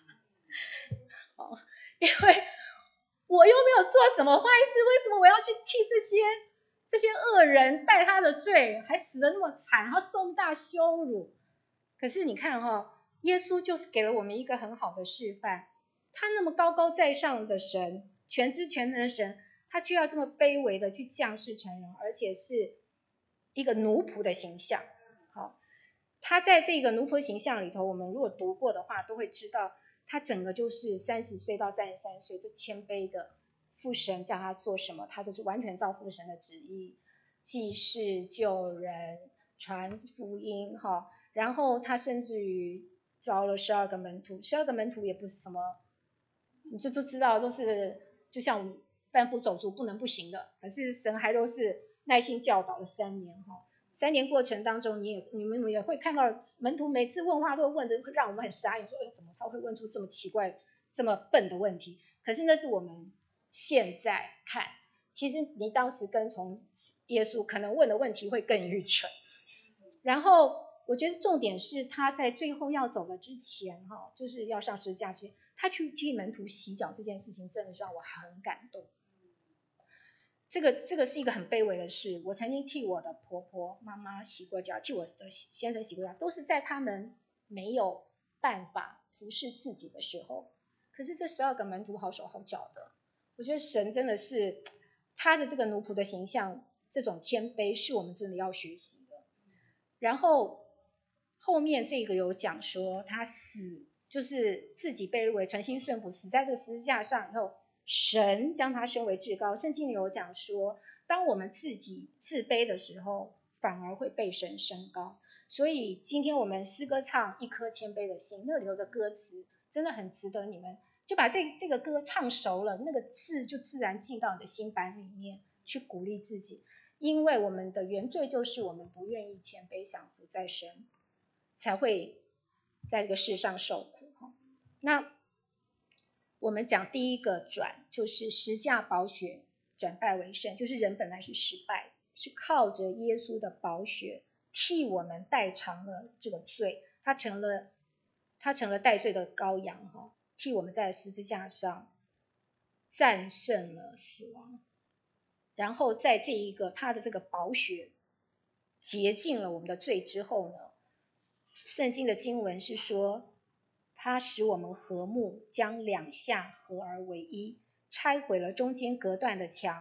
因为我又没有做什么坏事，为什么我要去替这些恶人代他的罪，还死得那么惨，他受那么大羞辱？可是你看耶稣就是给了我们一个很好的示范，他那么高高在上的神，全知全能的神，他却要这么卑微的去降世成人，而且是一个奴仆的形象。好，他在这个奴仆形象里头，我们如果读过的话，都会知道他整个就是30岁到33岁就谦卑的，父神叫他做什么，他就是完全照父神的旨意，济世救人，传福音然后他甚至于招了12个门徒，12个门徒也不是什么，你就知道都是就像贩夫走卒不能不行的，可是神还都是耐心教导了3年3年过程当中，你们也会看到门徒每次问话都问的让我们很傻眼，说怎么他会问出这么奇怪这么笨的问题？可是那是我们现在看，其实你当时跟从耶稣可能问的问题会更愚蠢。然后我觉得重点是他在最后要走的之前就是要上十字架之前，他去替门徒洗脚这件事情真的让我很感动。这个是一个很卑微的事，我曾经替我的婆婆妈妈洗过脚，替我的先生洗过脚，都是在他们没有办法服侍自己的时候。可是这12个门徒好手好脚的，我觉得神真的是他的这个奴仆的形象，这种谦卑是我们真的要学习的。然后后面这个有讲说他死就是自己卑微，存心顺服，死在这个十字架上以后，神将他升为至高。圣经里有讲说，当我们自己自卑的时候，反而会被神升高。所以今天我们诗歌唱一颗谦卑的心，那里头的歌词真的很值得你们就把这个歌唱熟了，那个字就自然进到你的心版里面去鼓励自己。因为我们的原罪就是我们不愿意谦卑降服在神，才会在这个世上受苦。那我们讲第一个转，就是十架宝血转败为胜，就是人本来是失败，是靠着耶稣的宝血替我们代偿了这个罪，他成了代罪的羔羊替我们在十字架上战胜了死亡。然后在这一个他的这个宝血洁净了我们的罪之后呢，圣经的经文是说，他使我们和睦，将两下合而为一，拆毁了中间隔断的墙，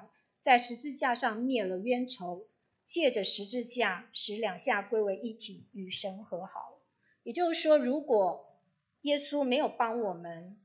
在十字架上灭了冤仇，借着十字架使两下归为一体，与神和好。也就是说，如果耶稣没有帮我们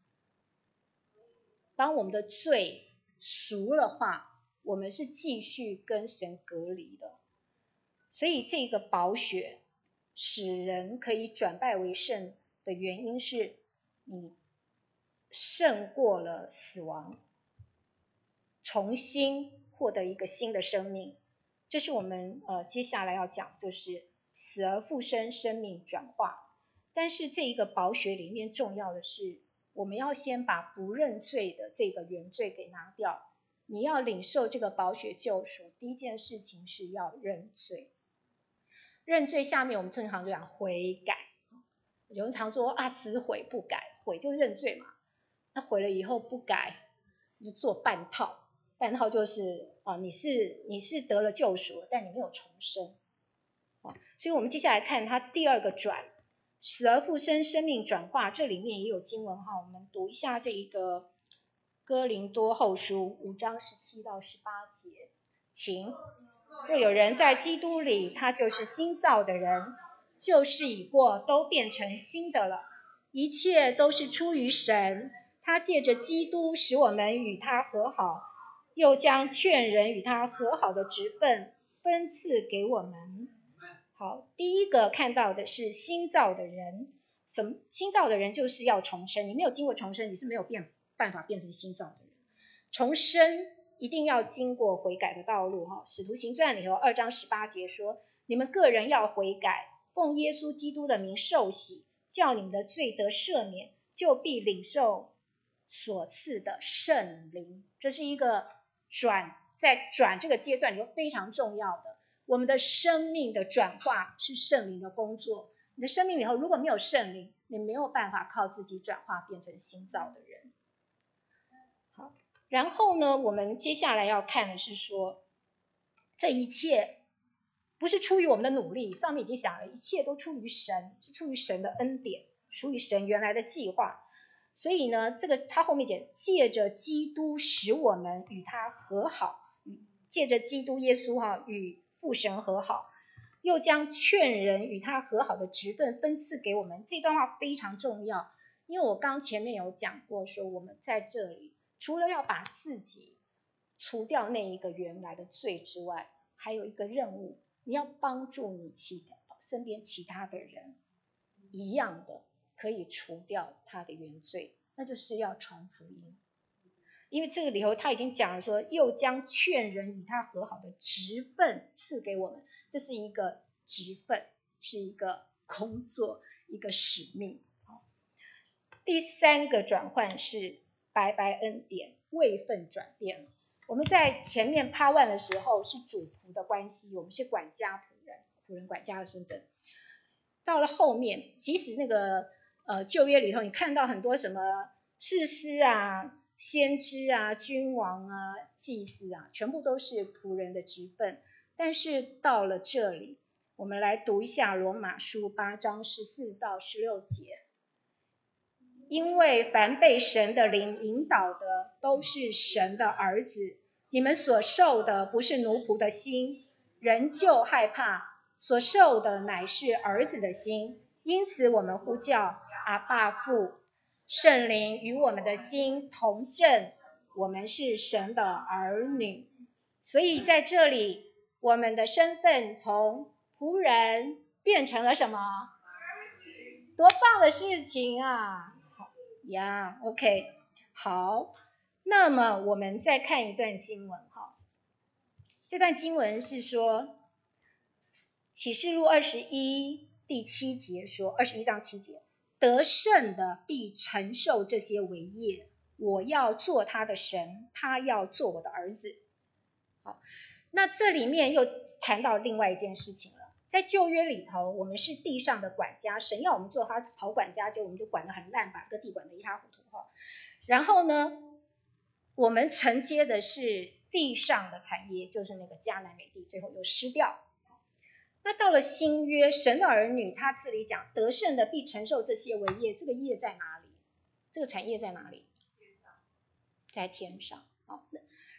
的罪赎的话，我们是继续跟神隔离的。所以这个宝血使人可以转败为胜的原因是，你胜过了死亡，重新获得一个新的生命。这是我们接下来要讲，就是死而复生，生命转化。但是这一个宝血里面重要的是，我们要先把不认罪的这个原罪给拿掉。你要领受这个宝血救赎，第一件事情是要认罪。认罪下面我们正常就讲悔改。有人常说啊，只悔不改，悔就认罪嘛。那悔了以后不改，你就做半套。半套就是你是得了救赎，但你没有重生。所以我们接下来看它第二个转，死而复生，生命转化。这里面也有经文哈，我们读一下这一个哥林多后书5章17到18节，请。若有人在基督里，他就是新造的人，旧事已过，都变成新的了。一切都是出于神，他借着基督使我们与他和好，又将劝人与他和好的职分分赐给我们。好，第一个看到的是新造的人。新造的人就是要重生，你没有经过重生，你是没有办法变成新造的人。重生一定要经过悔改的道路。使徒行传里头2章18节说，你们个人要悔改，奉耶稣基督的名受洗，叫你们的罪得赦免，就必领受所赐的圣灵。这是一个在转这个阶段里头非常重要的。我们的生命的转化是圣灵的工作。你的生命里头如果没有圣灵，你没有办法靠自己转化变成新造的人。好，然后呢，我们接下来要看的是说，这一切不是出于我们的努力，上面已经讲了，一切都出于神，是出于神的恩典，出于神原来的计划。所以呢，这个他后面讲，借着基督使我们与他和好，借着基督耶稣与父神和好，又将劝人与他和好的职分分赐给我们。这段话非常重要，因为我刚前面有讲过，说我们在这里除了要把自己除掉那一个原来的罪之外，还有一个任务，你要帮助你身边其他的人一样的可以除掉他的原罪，那就是要传福音。因为这个里头他已经讲了说，又将劝人与他和好的职分赐给我们。这是一个职分，是一个工作，一个使命。第三个转换是白白恩典，位分转变。我们在前面Part 1的时候是主仆的关系，我们是管家仆人管家的身份。到了后面，即使那个旧约里头，你看到很多什么士师啊、先知啊、君王啊、祭司啊，全部都是仆人的职分。但是到了这里，我们来读一下罗马书8章14到16节。因为凡被神的灵引导的，都是神的儿子。你们所受的不是奴仆的心，人就害怕；所受的乃是儿子的心。因此我们呼叫阿爸父。圣灵与我们的心同证，我们是神的儿女。所以在这里，我们的身份从仆人变成了什么？多棒的事情啊！OK， 好，那么我们再看一段经文哈。这段经文是说，启示录21第7节说，21章7节，得胜的必承受这些为业，我要做他的神，他要做我的儿子。好，那这里面又谈到另外一件事情了。在旧约里头，我们是地上的管家，神要我们做他好管家，我们就管得很烂，把这个地管得一塌糊涂。然后呢，我们承接的是地上的产业，就是那个迦南美地，最后又失掉。那到了新约，神的儿女他这里讲，得胜的必承受这些为业，这个业在哪里？这个产业在哪里？在天上。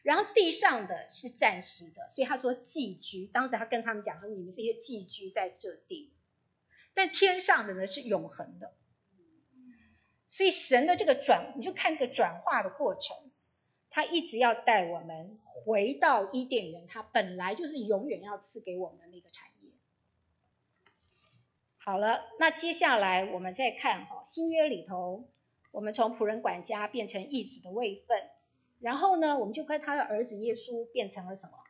然后地上的是暂时的，所以他说寄居，当时他跟他们讲说你们这些寄居在这地，但天上的呢是永恒的。所以神的这个你就看这个转化的过程，他一直要带我们回到伊甸园，他本来就是永远要赐给我们的那个产业。好了，那接下来我们再看新约里头，我们从仆人管家变成义子的位分，然后呢，我们就跟他的儿子耶稣变成了什么？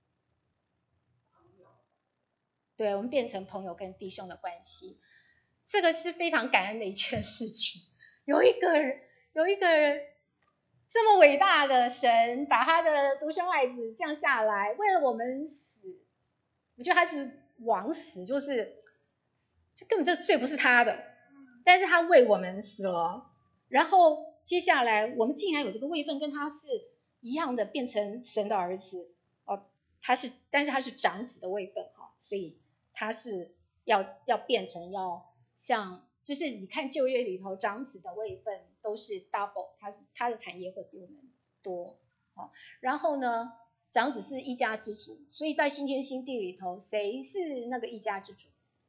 对，我们变成朋友跟弟兄的关系，这个是非常感恩的一件事情。有一个人这么伟大的神，把他的独生爱子降下来，为了我们死。我觉得他是枉死，就根本这罪不是他的，但是他为我们死了。然后接下来我们竟然有这个位分跟他是一样的，变成神的儿子但是他是长子的位分所以他是要变成要像。就是你看旧约里头长子的位分都是 double， 他的产业会比我们多。然后呢，长子是一家之主，所以在新天新地里头，谁是那个一家之主？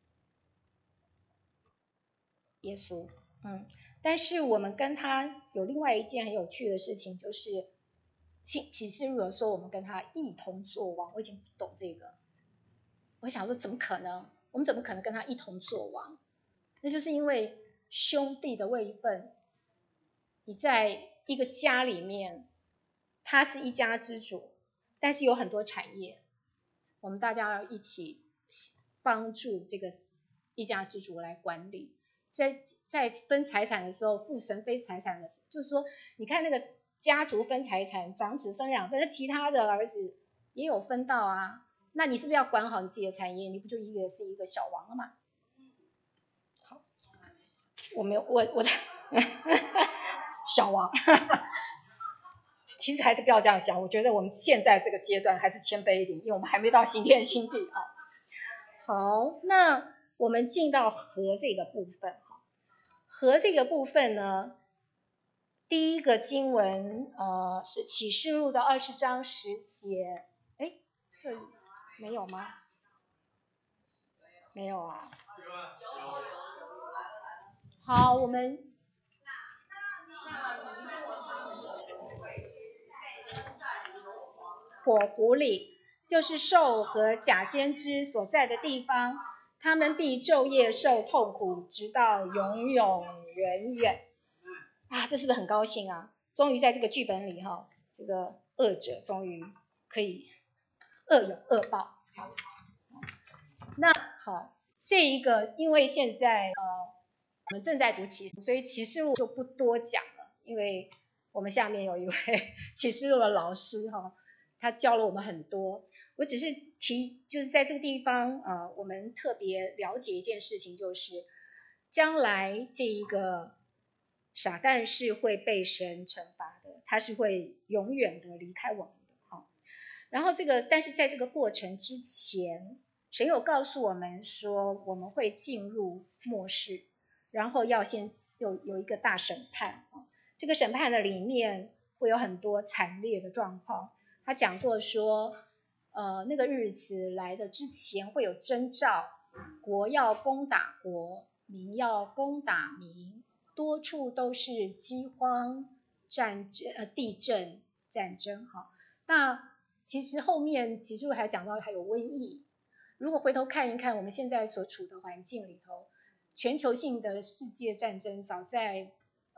耶稣。但是我们跟他有另外一件很有趣的事情，就是启示录有说我们跟他一同作王。我已经不懂这个，我想说怎么可能？我们怎么可能跟他一同作王？那就是因为兄弟的位分，你在一个家里面，他是一家之主，但是有很多产业，我们大家要一起帮助这个一家之主来管理。在分财产的时候，父神分财产的时候，就是说，你看那个家族分财产，长子分2份，那其他的儿子也有分到啊。那你是不是要管好你自己的产业？你不就是一个小王了吗？我没有，我的小王，其实还是不要这样讲。我觉得我们现在这个阶段还是谦卑一点，因为我们还没到新天新地啊。好，那我们进到和这个部分和这个部分呢，第一个经文是启示录的20章10节。这里没有吗？没有啊。好，我们火湖里，就是兽和假先知所在的地方，他们必昼夜受痛苦，直到永永远远。这是不是很高兴啊？终于在这个剧本里这个恶者终于可以恶有恶报。那好，这一个因为现在我们正在读启示，所以启示录就不多讲了，因为我们下面有一位启示录的老师他教了我们很多。我只是就是在这个地方我们特别了解一件事情，就是将来这一个撒旦是会被神惩罚的，他是会永远的离开我们的然后但是在这个过程之前，神有告诉我们说我们会进入末世，然后要先有一个大审判这个审判的里面会有很多惨烈的状况。他讲过说那个日子来的之前会有征兆，国要攻打国，民要攻打民，多处都是饥荒、地震、战争那其实后面其实还讲到还有瘟疫。如果回头看一看我们现在所处的环境里头，全球性的世界战争早在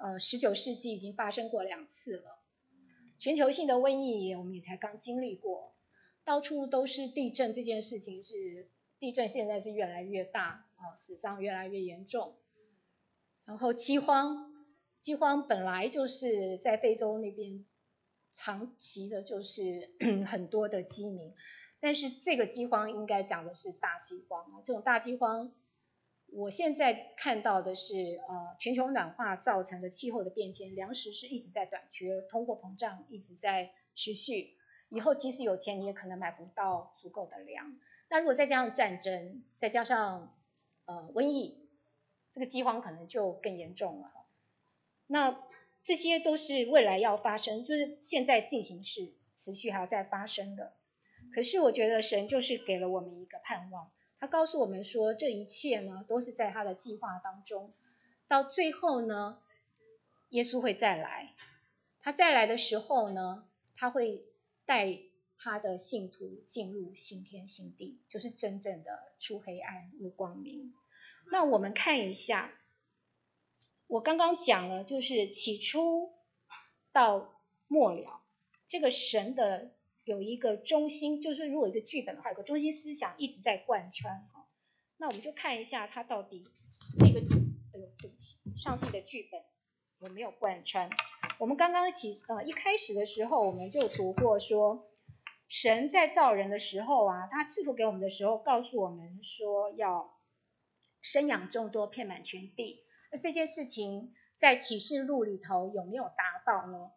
19世纪已经发生过2次了。全球性的瘟疫我们也才刚经历过，到处都是地震，这件事情地震现在是越来越大死伤越来越严重。然后饥荒本来就是在非洲那边长期的就是很多的饥民，但是这个饥荒应该讲的是大饥荒这种大饥荒我现在看到的是全球暖化造成的气候的变迁，粮食是一直在短缺，通货膨胀一直在持续，以后即使有钱你也可能买不到足够的粮。那如果再加上战争，再加上瘟疫，这个饥荒可能就更严重了。那这些都是未来要发生，就是现在进行式持续还要再发生的。可是我觉得神就是给了我们一个盼望，他告诉我们说这一切呢都是在他的计划当中，到最后呢耶稣会再来，他再来的时候呢，他会带他的信徒进入新天新地，就是真正的出黑暗入光明。那我们看一下，我刚刚讲了，就是起初到末了，这个神的有一个中心，就是如果一个剧本的话，有个中心思想一直在贯穿。那我们就看一下它到底那个，对不起，上帝的剧本有没有贯穿。我们刚刚一开始的时候，我们就读过说，神在造人的时候啊，他赐福给我们的时候，告诉我们说要生养众多，遍满全地。那这件事情在启示录里头有没有达到呢？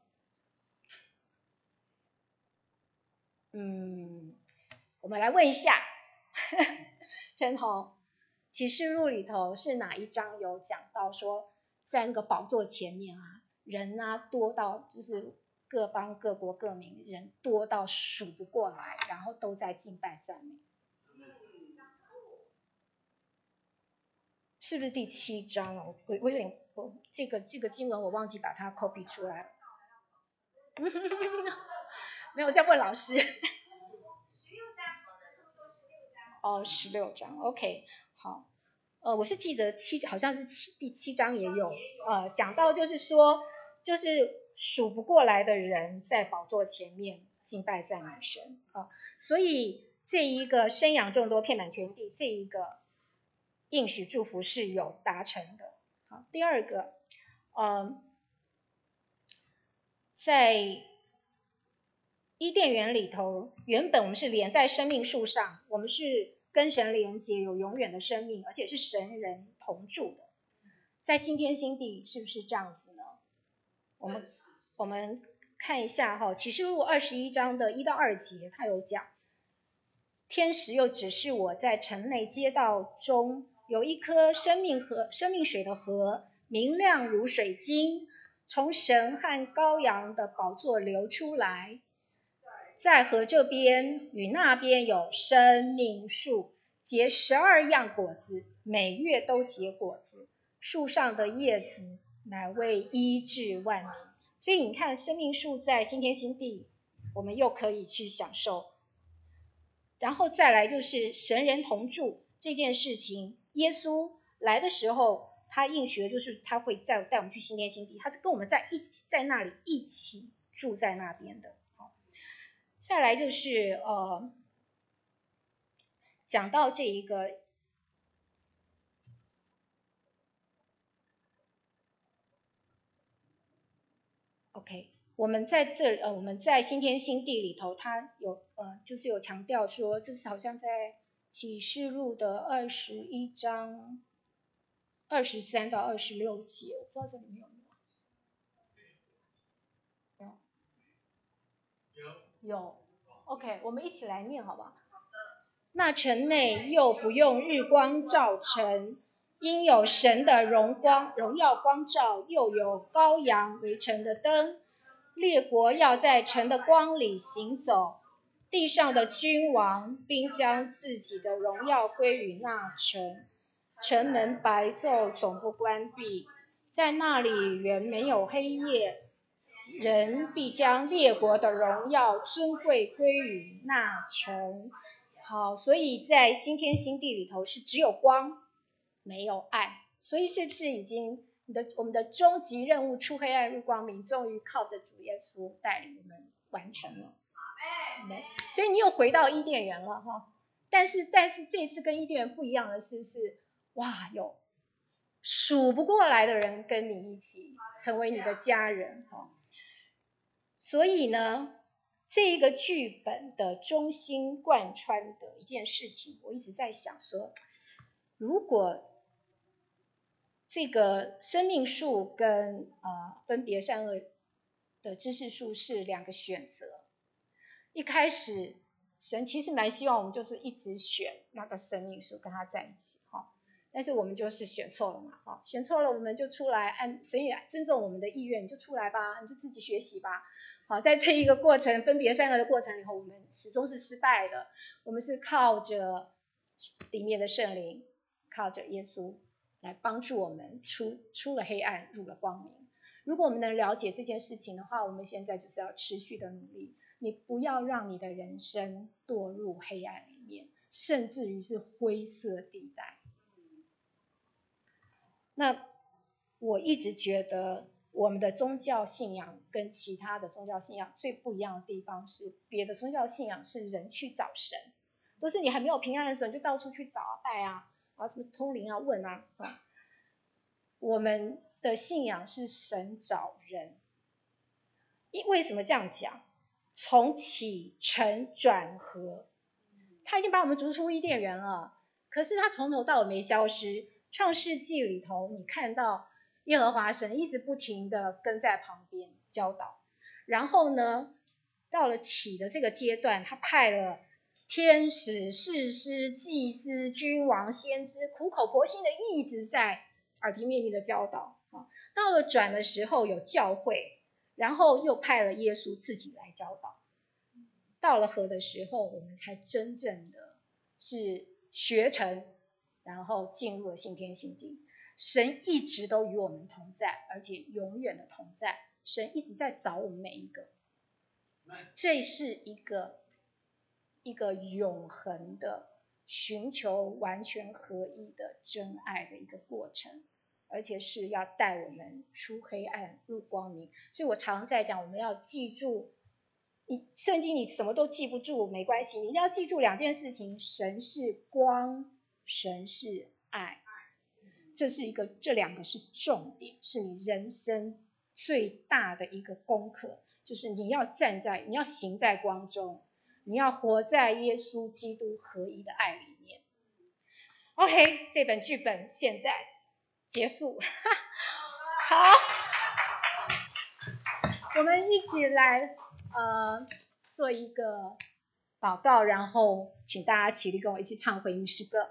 我们来问一下陈宏，启示录里头是哪一章有讲到说，在那个宝座前面啊，人啊多到就是各邦各国各民人多到数不过来，然后都在敬拜赞美，是不是第7章了？我有点这个经文我忘记把它 copy 出来了。没有，我在问老师。16章 OK 好。我是记得好像是第7章也有讲到，就是说就是数不过来的人在宝座前面敬拜赞美神所以这一个生养众多遍满全地这一个应许祝福是有达成的。好，第二个在伊甸园里头，原本我们是连在生命树上，我们是跟神连结，有永远的生命，而且是神人同住的。在新天新地是不是这样子呢？我们看一下启示录21章的1到2节，他有讲，天使又指示我在城内街道中有一颗生命水的河，明亮如水晶，从神和羔羊的宝座流出来。在河这边与那边有生命树，结12样果子，每月都结果子，树上的叶子乃为医治万民。所以你看，生命树在新天新地，我们又可以去享受。然后再来就是神人同住这件事情，耶稣来的时候，他应许的就是他会带我们去新天新地，他是跟我们在一起，在那里一起住在那边的。再来就是讲到这一个OK， 我们在新天新地里头，它有就是有强调说，就是好像在启示录的21章23到26节，我不知道这里面有没有。有 OK， 我们一起来念好不好？那城内又不用日光照城，因有神的荣耀光照，又有羔羊为城的灯。列国要在城的光里行走，地上的君王并将自己的荣耀归于那城。城门白昼总不关闭，在那里原没有黑夜。人必将列国的荣耀尊贵归于那城。好，所以在新天新地里头是只有光没有暗，所以是不是已经我们的终极任务出黑暗入光明终于靠着主耶稣带领我们完成了。所以你又回到伊甸园了但是这次跟伊甸园不一样的是哇，有数不过来的人跟你一起成为你的家人所以呢，这一个剧本的中心贯穿的一件事情，我一直在想说，如果这个生命树跟分别善恶的知识树是2个选择，一开始神其实蛮希望我们就是一直选那个生命树跟他在一起但是我们就是选错了嘛选错了我们就出来，神也尊重我们的意愿，你就出来吧，你就自己学习吧。 好，在这一个过程分别善恶的过程以后，我们始终是失败的。我们是靠着里面的圣灵，靠着耶稣来帮助我们出了黑暗，入了光明。如果我们能了解这件事情的话，我们现在就是要持续的努力。你不要让你的人生堕入黑暗里面，甚至于是灰色地带。那我一直觉得我们的宗教信仰跟其他的宗教信仰最不一样的地方是，别的宗教信仰是人去找神，都是你还没有平安的时候，你就到处去找拜啊，什么通灵啊、问啊。我们的信仰是神找人。为什么这样讲？从起承转合，他已经把我们逐出伊甸园了，可是他从头到尾没消失。创世纪里头，你看到耶和华神一直不停的跟在旁边教导，然后呢，到了起的这个阶段，他派了天使、士师、祭司、君王、先知，苦口婆心的一直在耳提面命的教导。到了转的时候有教会，然后又派了耶稣自己来教导。到了合的时候，我们才真正的是学成，然后进入了新天新地。神一直都与我们同在，而且永远的同在。神一直在找我们每一个，这是一个永恒的寻求完全合一的真爱的一个过程，而且是要带我们出黑暗入光明。所以我常在讲，我们要记住，圣经你什么都记不住没关系，你一定要记住两件事情：神是光，神是爱。这两个是重点，是你人生最大的一个功课，就是你要行在光中，你要活在耶稣基督合一的爱里面。OK， 这本剧本现在结束。好，我们一起来做一个祷告，然后请大家起立跟我一起唱回应诗歌。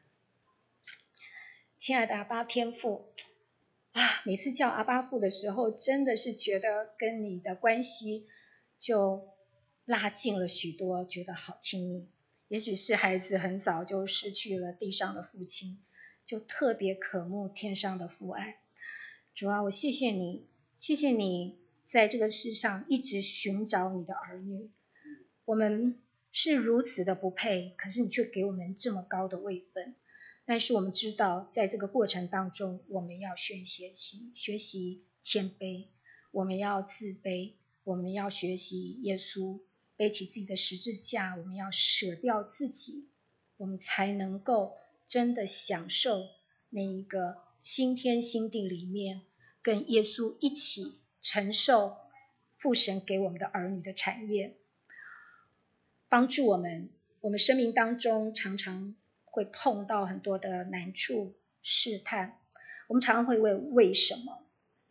亲爱的阿爸天父每次叫阿爸父的时候，真的是觉得跟你的关系就拉近了许多，觉得好亲密。也许是孩子很早就失去了地上的父亲，就特别渴慕天上的父爱。主啊，我谢谢你，谢谢你在这个世上一直寻找你的儿女。我们是如此的不配，可是你却给我们这么高的位分。但是我们知道，在这个过程当中，我们要学习谦卑，我们要自卑，我们要学习耶稣背起自己的十字架，我们要舍掉自己，我们才能够真的享受那一个新天新地里面跟耶稣一起承受父神给我们的儿女的产业。帮助我们生命当中常常会碰到很多的难处试探，我们常常会问为什么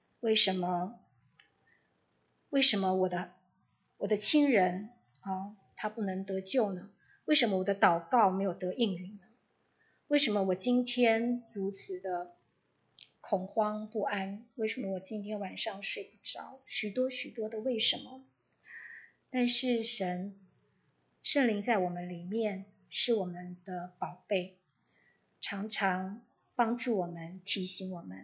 我的亲人他不能得救呢？为什么我的祷告没有得应允呢？为什么我今天如此的恐慌不安？为什么我今天晚上睡不着？许多许多的为什么。但是圣灵在我们里面是我们的宝贝，常常帮助我们，提醒我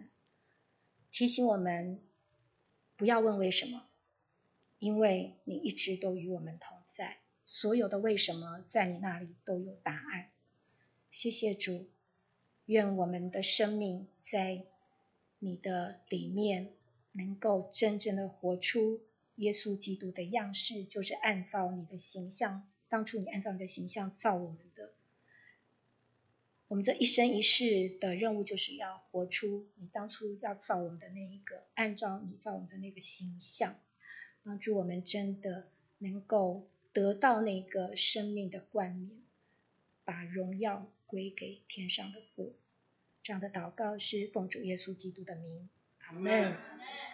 们不要问为什么，因为你一直都与我们同在，所有的为什么在你那里都有答案。谢谢主，愿我们的生命在你的里面能够真正的活出耶稣基督的样式，就是按照你的形象，当初你按照你的形象造我们的。我们这一生一世的任务就是要活出你当初要造我们的那一个，按照你造我们的那个形象，帮助我们真的能够得到那个生命的冠冕，把荣耀归给天上的父。这样的祷告是奉主耶稣基督的名，阿们。